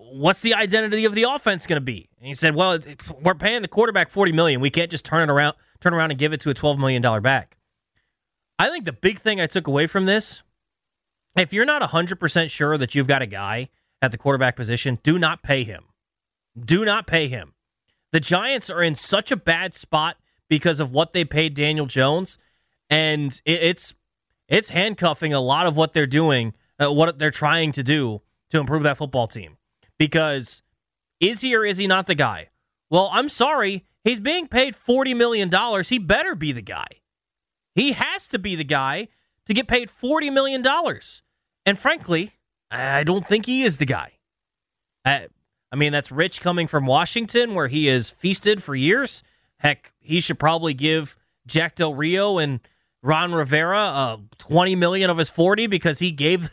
what's the identity of the offense going to be? And he said, well, we're paying the quarterback $40 million. We can't just turn around and give it to a $12 million back. I think the big thing I took away from this, if you're not 100% sure that you've got a guy at the quarterback position, do not pay him. Do not pay him. The Giants are in such a bad spot because of what they paid Daniel Jones, and it's handcuffing a lot of what they're doing, what they're trying to do to improve that football team. Because is he or is he not the guy? Well, I'm sorry. He's being paid $40 million. He better be the guy. He has to be the guy to get paid $40 million. And frankly, I don't think he is the guy. I mean, that's rich coming from Washington, where he has feasted for years. Heck, he should probably give Jack Del Rio and Ron Rivera $20 million of his $40 because he gave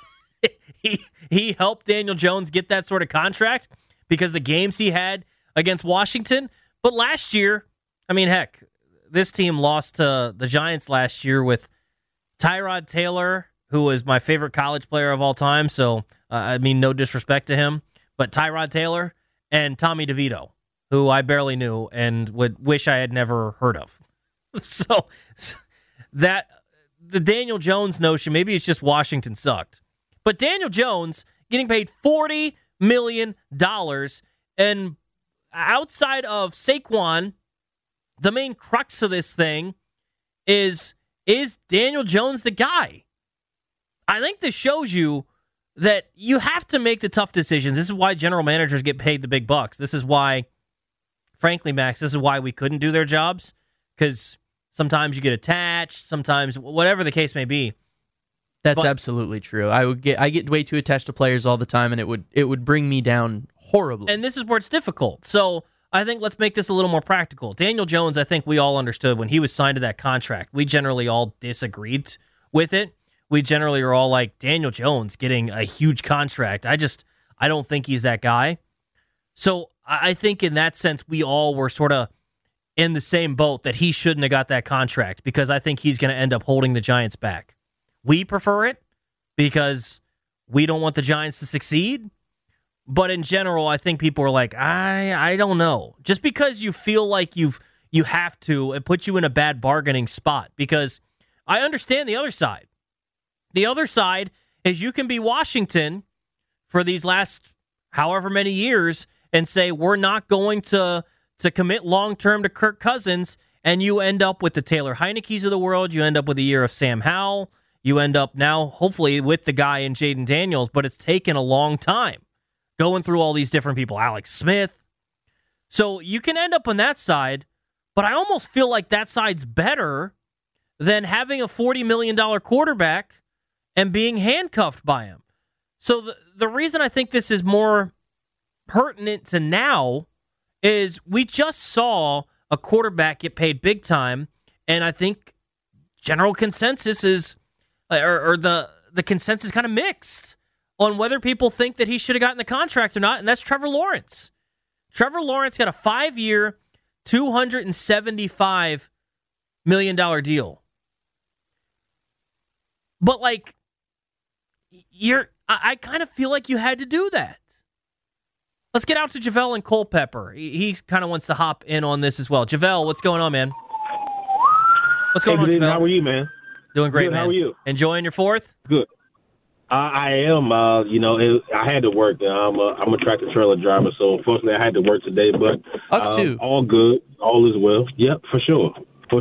he helped Daniel Jones get that sort of contract because the games he had against Washington. But last year, I mean, heck, this team lost to the Giants last year with Tyrod Taylor, who was my favorite college player of all time. So, I mean, no disrespect to him, but Tyrod Taylor and Tommy DeVito, who I barely knew and would wish I had never heard of. So that the Daniel Jones notion, maybe it's just Washington sucked. But Daniel Jones getting paid $40 million, and outside of Saquon, the main crux of this thing is Daniel Jones the guy? I think this shows you that you have to make the tough decisions. This is why general managers get paid the big bucks. This is why, frankly, Max, this is why we couldn't do their jobs, because sometimes you get attached, sometimes whatever the case may be. That's absolutely true. I get way too attached to players all the time, and it would bring me down horribly. And this is where it's difficult. So I think let's make this a little more practical. Daniel Jones, I think we all understood when he was signed to that contract. We generally all disagreed with it. We generally are all like, Daniel Jones getting a huge contract. I don't think he's that guy. So I think in that sense, we all were sort of in the same boat that he shouldn't have got that contract, because I think he's going to end up holding the Giants back. We prefer it because we don't want the Giants to succeed. But in general, I think people are like, I don't know. Just because you feel like you have to, it puts you in a bad bargaining spot. Because I understand the other side. The other side is you can be Washington for these last however many years and say, we're not going to commit long-term to Kirk Cousins, and you end up with the Taylor Heineke's of the world. You end up with a year of Sam Howell. You end up now, hopefully, with the guy in Jaden Daniels, but it's taken a long time going through all these different people, Alex Smith. So you can end up on that side, but I almost feel like that side's better than having a $40 million quarterback and being handcuffed by him. So the reason I think this is more pertinent to now is we just saw a quarterback get paid big time, and I think general consensus is, or the consensus kind of mixed on whether people think that he should have gotten the contract or not, and that's Trevor Lawrence. Trevor Lawrence got a 5-year, $275 million deal. But, like, I kind of feel like you had to do that. Let's get out to JaVale and Culpepper. He kind of wants to hop in on this as well. JaVale, what's going on, man? What's going on, JaVale? How are you, man? Doing great, Good, man. How are you? Enjoying your fourth? Good. I am. I had to work. I'm a tractor trailer driver, so unfortunately I had to work today. But us too. All good. All is well. Yep, for sure.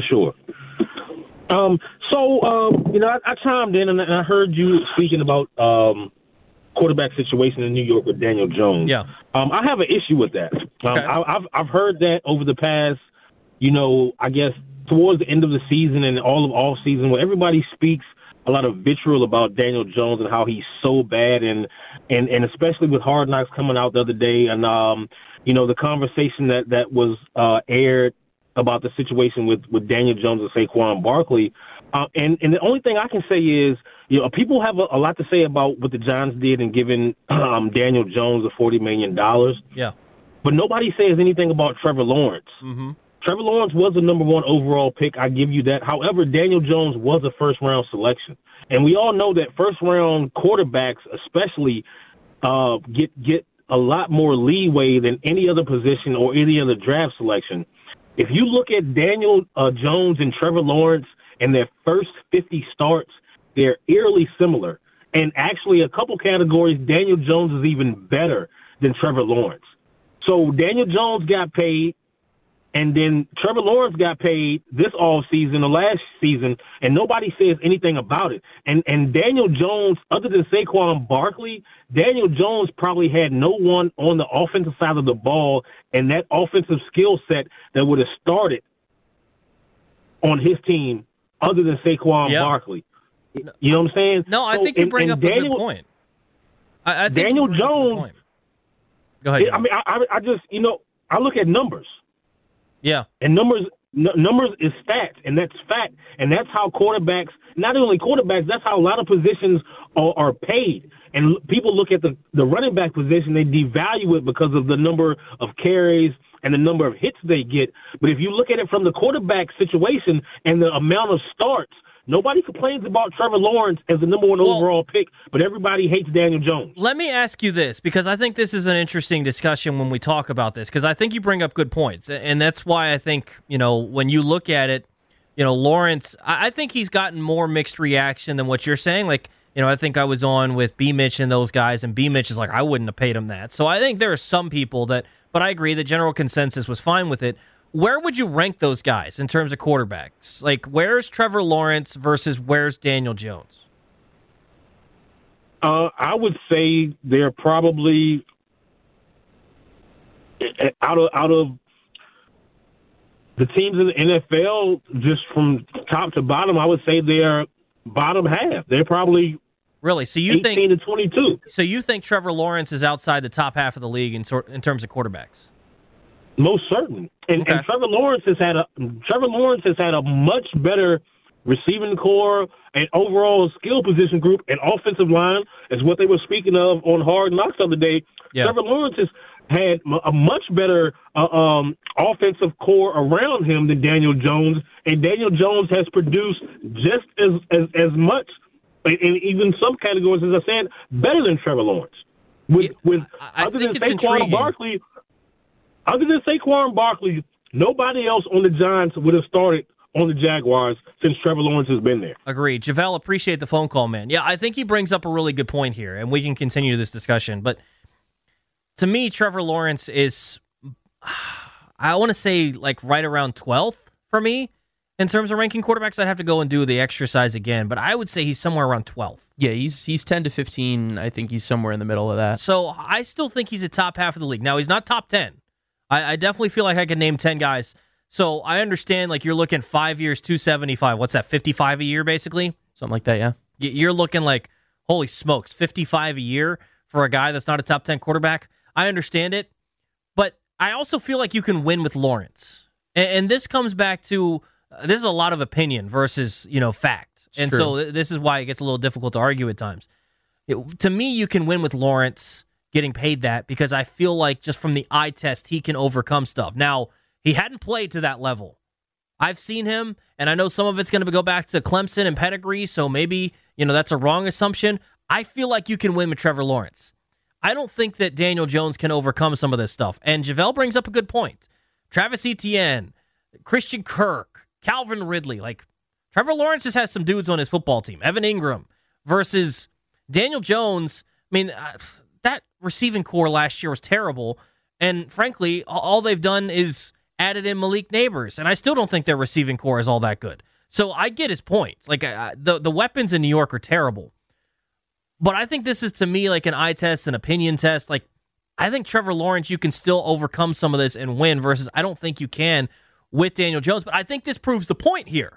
I chimed in and I heard you speaking about quarterback situation in New York with Daniel Jones. Yeah. I have an issue with that. Okay. I've heard that over the past, I guess towards the end of the season and all of off season, where everybody speaks a lot of vitriol about Daniel Jones and how he's so bad, and especially with Hard Knocks coming out the other day, and the conversation that was aired about the situation with Daniel Jones and Saquon Barkley, and the only thing I can say is, people have a lot to say about what the Giants did in giving Daniel Jones the $40 million. Yeah, but nobody says anything about Trevor Lawrence. Mm-hmm. Trevor Lawrence was the number 1 overall pick. I give you that. However, Daniel Jones was a first-round selection. And we all know that first-round quarterbacks especially get a lot more leeway than any other position or any other draft selection. If you look at Daniel Jones and Trevor Lawrence and their first 50 starts, they're eerily similar. And actually, a couple categories, Daniel Jones is even better than Trevor Lawrence. So Daniel Jones got paid, and then Trevor Lawrence got paid this offseason or last season, and nobody says anything about it. And Daniel Jones, other than Saquon Barkley, Daniel Jones probably had no one on the offensive side of the ball and that offensive skill set that would have started on his team other than Saquon Barkley. You know what I'm saying? No, I think you bring up a good point. I think Daniel Jones. Go ahead. I mean, I just, I look at numbers. Yeah. And numbers is stats, and that's fact. And that's how quarterbacks, not only quarterbacks, that's how a lot of positions are paid. And people look at the running back position, they devalue it because of the number of carries and the number of hits they get. But if you look at it from the quarterback situation and the amount of starts, nobody complains about Trevor Lawrence as the number one overall pick, but everybody hates Daniel Jones. Let me ask you this, because I think this is an interesting discussion when we talk about this, because I think you bring up good points. And that's why I think, when you look at it, Lawrence, I think he's gotten more mixed reaction than what you're saying. Like, I think I was on with B. Mitch and those guys, and B. Mitch is like, I wouldn't have paid him that. So I think there are some people that, but I agree, the general consensus was fine with it. Where would you rank those guys in terms of quarterbacks? Like, where's Trevor Lawrence versus where's Daniel Jones? I would say they're probably out of the teams in the NFL, just from top to bottom, I would say they're bottom half. They're probably really. So you 18 to 22. So you think Trevor Lawrence is outside the top half of the league in terms of quarterbacks? Most certain. And Trevor Lawrence has had a much better receiving core and overall skill position group and offensive line, is what they were speaking of on Hard Knocks the other day. Yeah. Trevor Lawrence has had a much better offensive core around him than Daniel Jones, and Daniel Jones has produced just as much, in even some categories, as I said, better than Trevor Lawrence. Other than Saquon Barkley, nobody else on the Giants would have started on the Jaguars since Trevor Lawrence has been there. Agreed. JaVale, appreciate the phone call, man. Yeah, I think he brings up a really good point here, and we can continue this discussion. But to me, Trevor Lawrence is, I want to say, like right around 12th for me. In terms of ranking quarterbacks, I'd have to go and do the exercise again, but I would say he's somewhere around 12th. Yeah, he's 10 to 15. I think he's somewhere in the middle of that. So I still think he's a top half of the league. Now, he's not top 10. I definitely feel like I can name 10 guys. So I understand, like, you're looking 5 years, 275. What's that, 55 a year, basically? Something like that, yeah. You're looking like, holy smokes, 55 a year for a guy that's not a top 10 quarterback? I understand it, but I also feel like you can win with Lawrence. And this comes back to, this is a lot of opinion versus, fact. And so this is why it gets a little difficult to argue at times. To me, you can win with Lawrence getting paid that, because I feel like just from the eye test, he can overcome stuff. Now, he hadn't played to that level. I've seen him, and I know some of it's going to go back to Clemson and pedigree, so maybe, that's a wrong assumption. I feel like you can win with Trevor Lawrence. I don't think that Daniel Jones can overcome some of this stuff. And JaVale brings up a good point. Travis Etienne, Christian Kirk, Calvin Ridley. Like, Trevor Lawrence just has some dudes on his football team. Evan Ingram versus Daniel Jones. I mean, that receiving core last year was terrible. And frankly, all they've done is added in Malik Neighbors. And I still don't think their receiving core is all that good. So I get his points. Like, the weapons in New York are terrible. But I think this is, to me, like an eye test, an opinion test. Like, I think Trevor Lawrence, you can still overcome some of this and win, versus I don't think you can with Daniel Jones. But I think this proves the point here.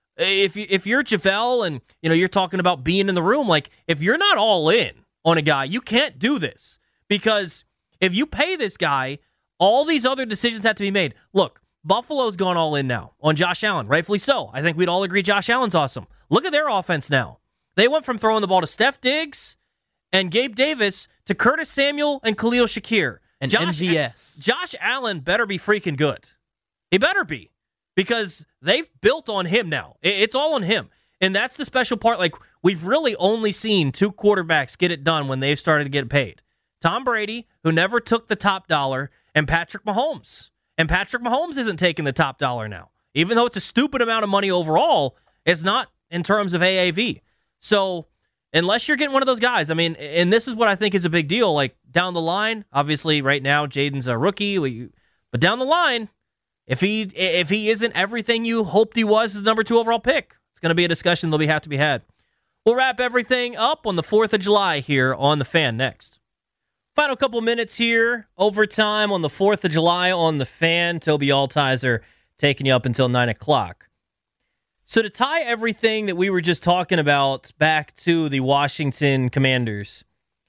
If you're JaVale and, you're talking about being in the room, like, if you're not all in on a guy, you can't do this. Because if you pay this guy, all these other decisions have to be made. Look, Buffalo's gone all in now on Josh Allen, rightfully so. I think we'd all agree Josh Allen's awesome. Look at their offense now. They went from throwing the ball to Steph Diggs and Gabe Davis to Curtis Samuel and Khalil Shakir. And MVS. Josh Allen better be freaking good. He better be, because they've built on him now. It's all on him. And that's the special part. Like, we've really only seen two quarterbacks get it done when they've started to get paid. Tom Brady, who never took the top dollar, and Patrick Mahomes. And Patrick Mahomes isn't taking the top dollar now. Even though it's a stupid amount of money overall, it's not in terms of AAV. So unless you're getting one of those guys, I mean, and this is what I think is a big deal, like down the line, obviously right now Jaden's a rookie, but down the line, if he isn't everything you hoped he was as the number 2 overall pick, it's going to be a discussion that'll have to be had. We'll wrap everything up on the 4th of July here on The Fan next. Final couple minutes here, overtime on the 4th of July on The Fan. Toby Altizer taking you up until 9 o'clock. So to tie everything that we were just talking about back to the Washington Commanders,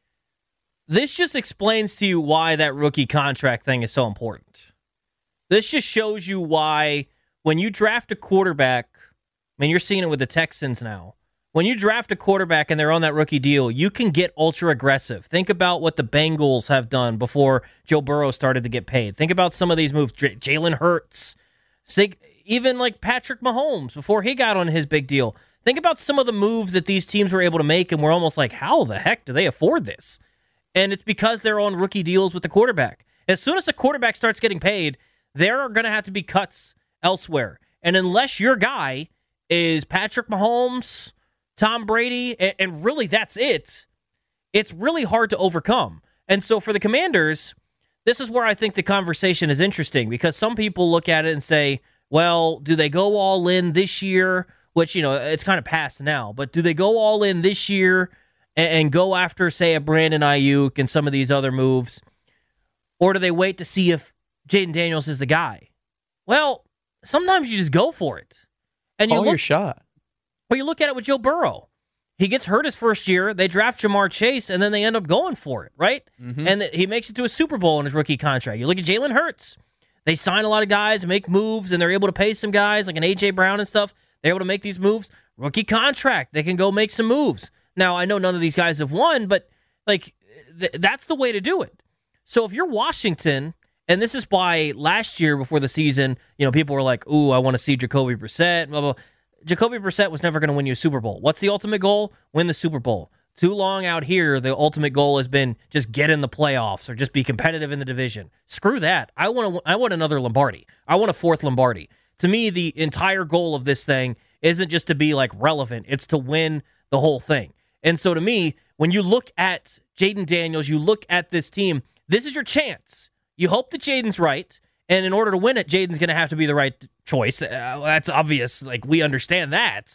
this just explains to you why that rookie contract thing is so important. This just shows you why when you draft a quarterback, I mean, you're seeing it with the Texans now. When you draft a quarterback and they're on that rookie deal, you can get ultra aggressive. Think about what the Bengals have done before Joe Burrow started to get paid. Think about some of these moves. Jalen Hurts. Even like Patrick Mahomes before he got on his big deal. Think about some of the moves that these teams were able to make, and we're almost like, how the heck do they afford this? And it's because they're on rookie deals with the quarterback. As soon as the quarterback starts getting paid, there are going to have to be cuts elsewhere. And unless your guy is Patrick Mahomes, Tom Brady, and really that's it, it's really hard to overcome. And so for the Commanders, this is where I think the conversation is interesting, because some people look at it and say, well, do they go all in this year? Which, it's kind of past now, but do they go all in this year and go after, say, a Brandon Ayuk and some of these other moves? Or do they wait to see if Jaden Daniels is the guy? Well, sometimes you just go for it. And you Call your shot. Well, you look at it with Joe Burrow. He gets hurt his first year. They draft Jamar Chase, and then they end up going for it, right? Mm-hmm. And he makes it to a Super Bowl in his rookie contract. You look at Jalen Hurts. They sign a lot of guys, make moves, and they're able to pay some guys like an A.J. Brown and stuff. They're able to make these moves. Rookie contract. They can go make some moves. Now, I know none of these guys have won, but that's the way to do it. So if you're Washington, and this is why last year before the season, people were like, ooh, I want to see Jacoby Brissett, blah, blah. Jacoby Brissett was never going to win you a Super Bowl. What's the ultimate goal? Win the Super Bowl. Too long out here, the ultimate goal has been just get in the playoffs or just be competitive in the division. Screw that. I want another Lombardi. I want a 4th Lombardi. To me, the entire goal of this thing isn't just to be relevant. It's to win the whole thing. And so to me, when you look at Jaden Daniels, you look at this team, this is your chance. You hope that Jaden's right. And in order to win it, Jaden's going to have to be the right choice. That's obvious. We understand that.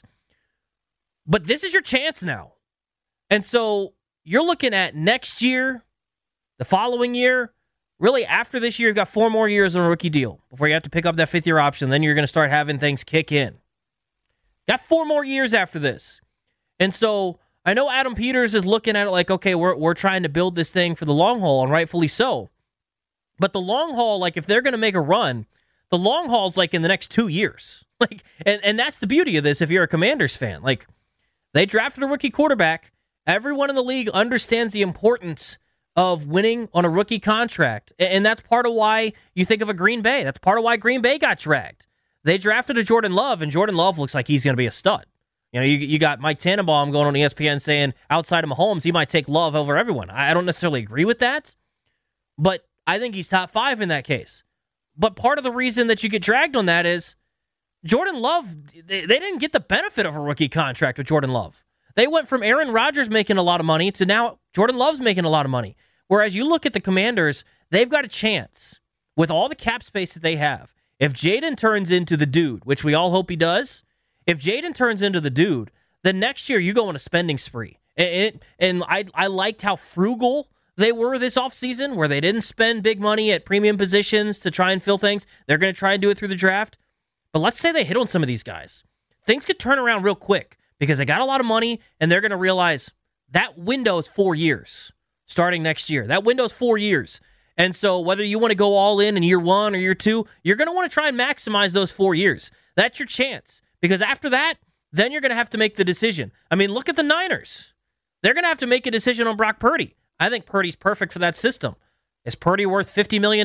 But this is your chance now. And so you're looking at next year, the following year, really after this year, you've got 4 more years on a rookie deal before you have to pick up that 5th-year option. Then you're going to start having things kick in. Got 4 more years after this. And so I know Adam Peters is looking at it like, okay, we're trying to build this thing for the long haul, and rightfully so. But the long haul, if they're going to make a run, the long haul's in the next 2 years. And that's the beauty of this if you're a Commanders fan. They drafted a rookie quarterback. Everyone in the league understands the importance of winning on a rookie contract. And that's part of why you think of a Green Bay. That's part of why Green Bay got dragged. They drafted a Jordan Love, and Jordan Love looks like he's going to be a stud. You got Mike Tannenbaum going on ESPN saying outside of Mahomes, he might take Love over everyone. I don't necessarily agree with that, but I think he's top 5 in that case. But part of the reason that you get dragged on that is Jordan Love, they didn't get the benefit of a rookie contract with Jordan Love. They went from Aaron Rodgers making a lot of money to now Jordan Love's making a lot of money. Whereas you look at the Commanders, they've got a chance with all the cap space that they have. If Jaden turns into the dude, which we all hope he does, if Jaden turns into the dude, then next year you go on a spending spree. And I liked how frugal they were this offseason, where they didn't spend big money at premium positions to try and fill things. They're going to try and do it through the draft. But let's say they hit on some of these guys. Things could turn around real quick because they got a lot of money, and they're going to realize that window is 4 years starting next year. That window is 4 years. And so whether you want to go all in year 1 or year 2, you're going to want to try and maximize those 4 years. That's your chance. Because after that, then you're going to have to make the decision. I mean, look at the Niners. They're going to have to make a decision on Brock Purdy. I think Purdy's perfect for that system. Is Purdy worth $50 million?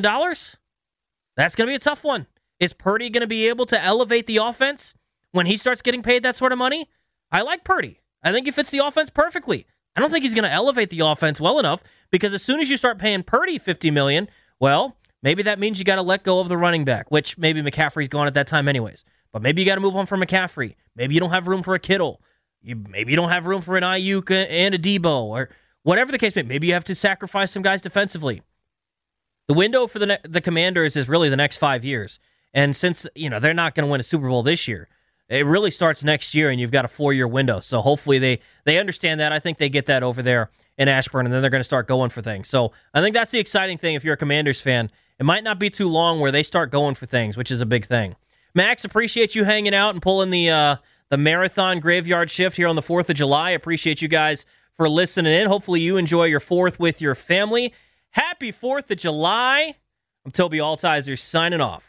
That's going to be a tough one. Is Purdy going to be able to elevate the offense when he starts getting paid that sort of money? I like Purdy. I think he fits the offense perfectly. I don't think he's going to elevate the offense well enough Because as soon as you start paying Purdy $50 million, well, maybe that means you got to let go of the running back, which maybe McCaffrey's gone at that time anyways. But maybe you got to move on from McCaffrey. Maybe you don't have room for a Kittle. Maybe you don't have room for an Ayuk and a Debo, or whatever the case may be. Maybe you have to sacrifice some guys defensively. The window for the Commanders is really the next 5 years. And since they're not going to win a Super Bowl this year, it really starts next year, and you've got a 4-year window. So hopefully they understand that. I think they get that over there in Ashburn, and then they're going to start going for things. So I think that's the exciting thing if you're a Commanders fan. It might not be too long where they start going for things, which is a big thing. Max, appreciate you hanging out and pulling the marathon graveyard shift here on the 4th of July. Appreciate you guys for listening in. Hopefully you enjoy your 4th with your family. Happy 4th of July. I'm Toby Altizer signing off.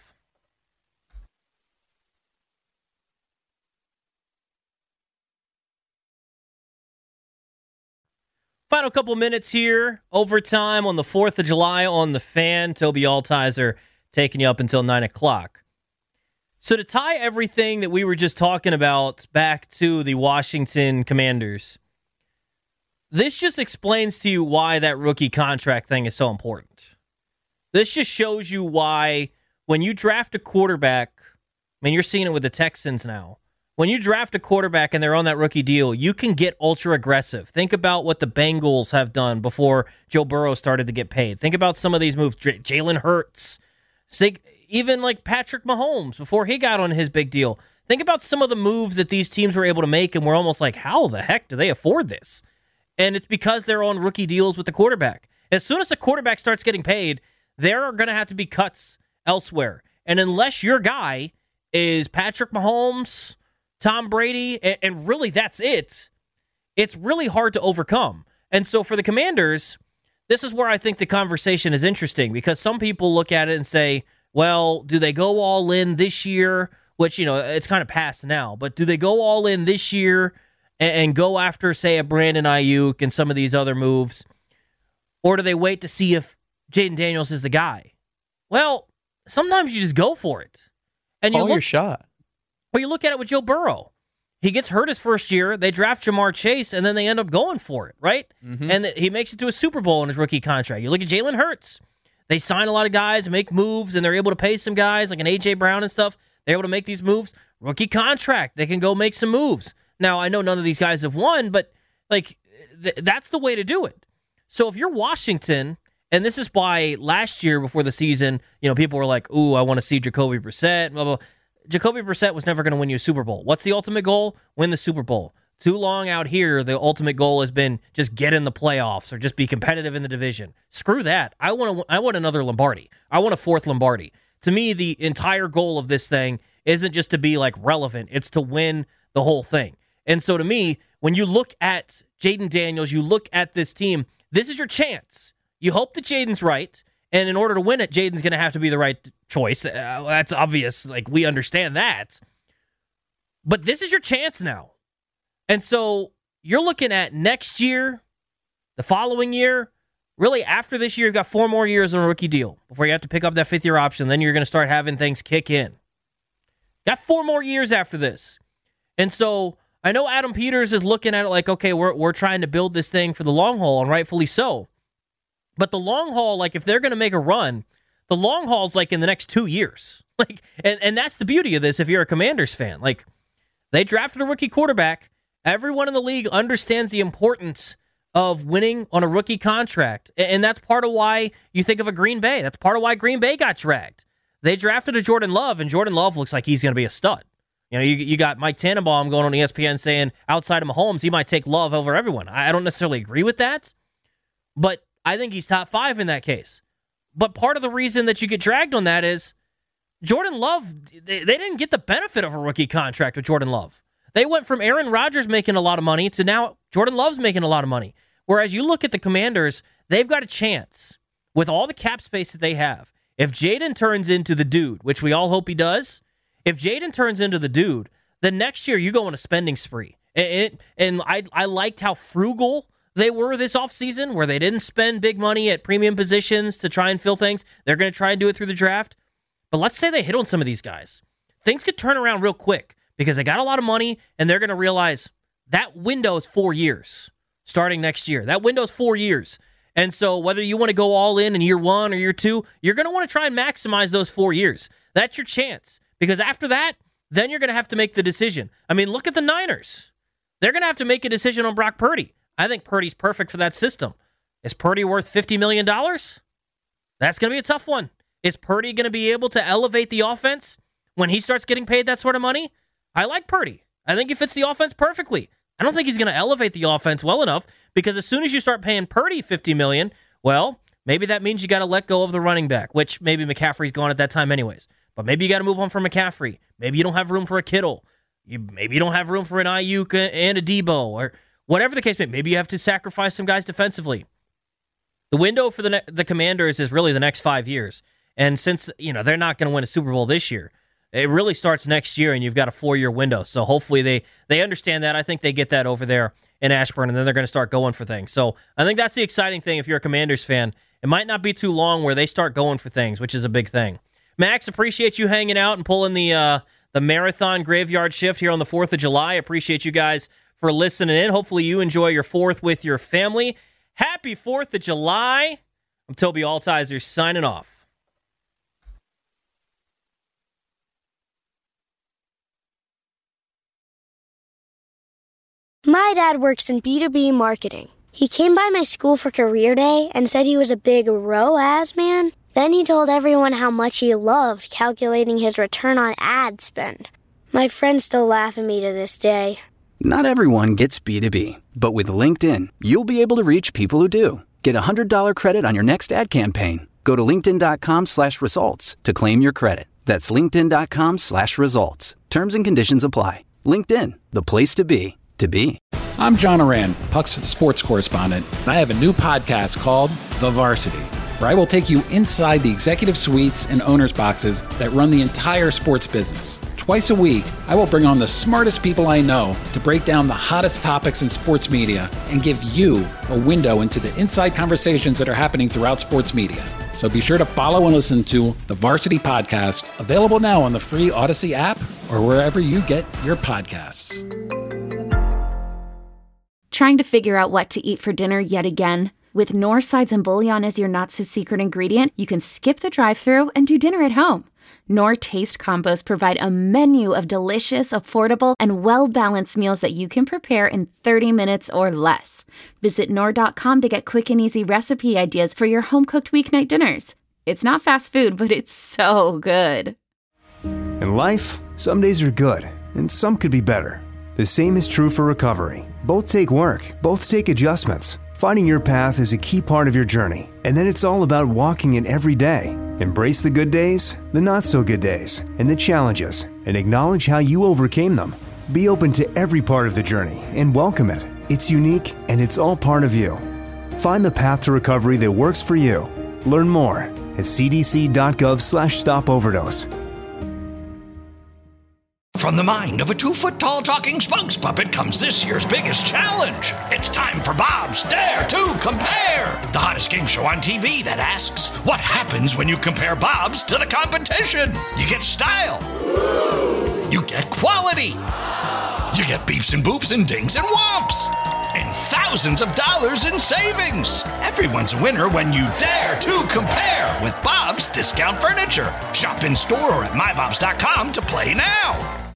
Final couple minutes here, overtime on the 4th of July on the Fan. Toby Altizer taking you up until 9 o'clock. So to tie everything that we were just talking about back to the Washington Commanders, this just explains to you why that rookie contract thing is so important. This just shows you why when you draft a quarterback, you're seeing it with the Texans now. When you draft a quarterback and they're on that rookie deal, you can get ultra aggressive. Think about what the Bengals have done before Joe Burrow started to get paid. Think about some of these moves. Jalen Hurts. Even like Patrick Mahomes before he got on his big deal. Think about some of the moves that these teams were able to make, and we're almost like, how the heck do they afford this? And it's because they're on rookie deals with the quarterback. As soon as the quarterback starts getting paid, there are going to have to be cuts elsewhere. And unless your guy is Patrick Mahomes, Tom Brady, and really that's it, it's really hard to overcome. And so for the Commanders, this is where I think the conversation is interesting, because some people look at it and say, well, do they go all in this year? Which, it's kind of past now, but do they go all in this year and go after, say, a Brandon Ayuk and some of these other moves? Or do they wait to see if Jayden Daniels is the guy? Well, sometimes you just go for it. And Call your shot. Well, you look at it with Joe Burrow. He gets hurt his first year. They draft Jamar Chase, and then they end up going for it, right? Mm-hmm. And he makes it to a Super Bowl in his rookie contract. You look at Jalen Hurts. They sign a lot of guys, make moves, and they're able to pay some guys like an A.J. Brown and stuff. They're able to make these moves. Rookie contract. They can go make some moves. Now, I know none of these guys have won, but that's the way to do it. So if you're Washington, and this is why last year before the season, people were like, ooh, I want to see Jacoby Brissett, blah, blah. Jacoby Brissett was never going to win you a Super Bowl. What's the ultimate goal? Win the Super Bowl. Too long out here, the ultimate goal has been just get in the playoffs or just be competitive in the division. Screw that. I want another Lombardi. I want a 4th Lombardi. To me, the entire goal of this thing isn't just to be relevant. It's to win the whole thing. And so to me, when you look at Jayden Daniels, you look at this team, this is your chance. You hope that Jayden's right. And in order to win it, Jayden's going to have to be the right choice. That's obvious. We understand that. But this is your chance now. And so you're looking at next year, the following year, really after this year, you've got 4 more years on a rookie deal before you have to pick up that 5th-year option. Then you're going to start having things kick in. Got 4 more years after this. And so I know Adam Peters is looking at it like, okay, we're trying to build this thing for the long haul, and rightfully so. But the long haul, if they're going to make a run, the long haul's in the next 2 years. And that's the beauty of this if you're a Commanders fan. They drafted a rookie quarterback. Everyone in the league understands the importance of winning on a rookie contract. And that's part of why you think of a Green Bay. That's part of why Green Bay got dragged. They drafted a Jordan Love, and Jordan Love looks like he's going to be a stud. You got Mike Tannenbaum going on ESPN saying outside of Mahomes, he might take Love over everyone. I don't necessarily agree with that, but I think he's top 5 in that case. But part of the reason that you get dragged on that is Jordan Love, they didn't get the benefit of a rookie contract with Jordan Love. They went from Aaron Rodgers making a lot of money to now Jordan Love's making a lot of money. Whereas you look at the Commanders, they've got a chance with all the cap space that they have. If Jayden turns into the dude, which we all hope he does, if Jayden turns into the dude, then next year you go on a spending spree. And I liked how frugal they were this offseason, where they didn't spend big money at premium positions to try and fill things. They're going to try and do it through the draft. But let's say they hit on some of these guys. Things could turn around real quick because they got a lot of money, and they're going to realize that window is 4 years starting next year. That window is 4 years. And so whether you want to go all in year 1 or year 2, you're going to want to try and maximize those 4 years. That's your chance. Because after that, then you're going to have to make the decision. I mean, look at the Niners. They're going to have to make a decision on Brock Purdy. I think Purdy's perfect for that system. Is Purdy worth $50 million? That's going to be a tough one. Is Purdy going to be able to elevate the offense when he starts getting paid that sort of money? I like Purdy. I think he fits the offense perfectly. I don't think he's going to elevate the offense well enough, because as soon as you start paying Purdy $50 million, well, maybe that means you got to let go of the running back, which maybe McCaffrey's gone at that time anyways. But maybe you got to move on from McCaffrey. Maybe you don't have room for a Kittle. Maybe you don't have room for an Ayuk and a Debo, or whatever the case may be. Maybe you have to sacrifice some guys defensively. The window for the Commanders is really the next 5 years. And since they're not going to win a Super Bowl this year, it really starts next year, and you've got a 4-year window. So hopefully they understand that. I think they get that over there in Ashburn, and then they're going to start going for things. So I think that's the exciting thing if you're a Commanders fan. It might not be too long where they start going for things, which is a big thing. Max, appreciate you hanging out and pulling the marathon graveyard shift here on the 4th of July. Appreciate you guys for listening in. Hopefully you enjoy your 4th with your family. Happy 4th of July. I'm Toby Altizer signing off. My dad works in B2B marketing. He came by my school for career day and said he was a big ROAS man. Then he told everyone how much he loved calculating his return on ad spend. My friends still laugh at me to this day. Not everyone gets B2B, but with LinkedIn, you'll be able to reach people who do. Get a $100 credit on your next ad campaign. Go to linkedin.com/results to claim your credit. That's linkedin.com/results. Terms and conditions apply. LinkedIn, the place to be, to be. I'm John Oran, Puck's sports correspondent, and I have a new podcast called The Varsity, where I will take you inside the executive suites and owners' boxes that run the entire sports business. Twice a week, I will bring on the smartest people I know to break down the hottest topics in sports media and give you a window into the inside conversations that are happening throughout sports media. So be sure to follow and listen to The Varsity Podcast, available now on the free Odyssey app or wherever you get your podcasts. Trying to figure out what to eat for dinner yet again? With Knorr sides and bouillon as your not-so-secret ingredient, you can skip the drive-thru and do dinner at home. Knorr Taste Combos provide a menu of delicious, affordable, and well-balanced meals that you can prepare in 30 minutes or less. Visit Knorr.com to get quick and easy recipe ideas for your home-cooked weeknight dinners. It's not fast food, but it's so good. In life, some days are good, and some could be better. The same is true for recovery. Both take work, both take adjustments. Finding your path is a key part of your journey, and then it's all about walking it every day. Embrace the good days, the not-so-good days, and the challenges, and acknowledge how you overcame them. Be open to every part of the journey and welcome it. It's unique, and it's all part of you. Find the path to recovery that works for you. Learn more at cdc.gov/stopoverdose. From the mind of a 2-foot-tall talking spokes puppet comes this year's biggest challenge. It's time for Bob's Dare to Compare, the hottest game show on TV that asks, what happens when you compare Bob's to the competition? You get style. You get quality. You get beeps and boops and dings and whomps. And thousands of dollars in savings. Everyone's a winner when you dare to compare with Bob's Discount Furniture. Shop in store or at mybobs.com to play now.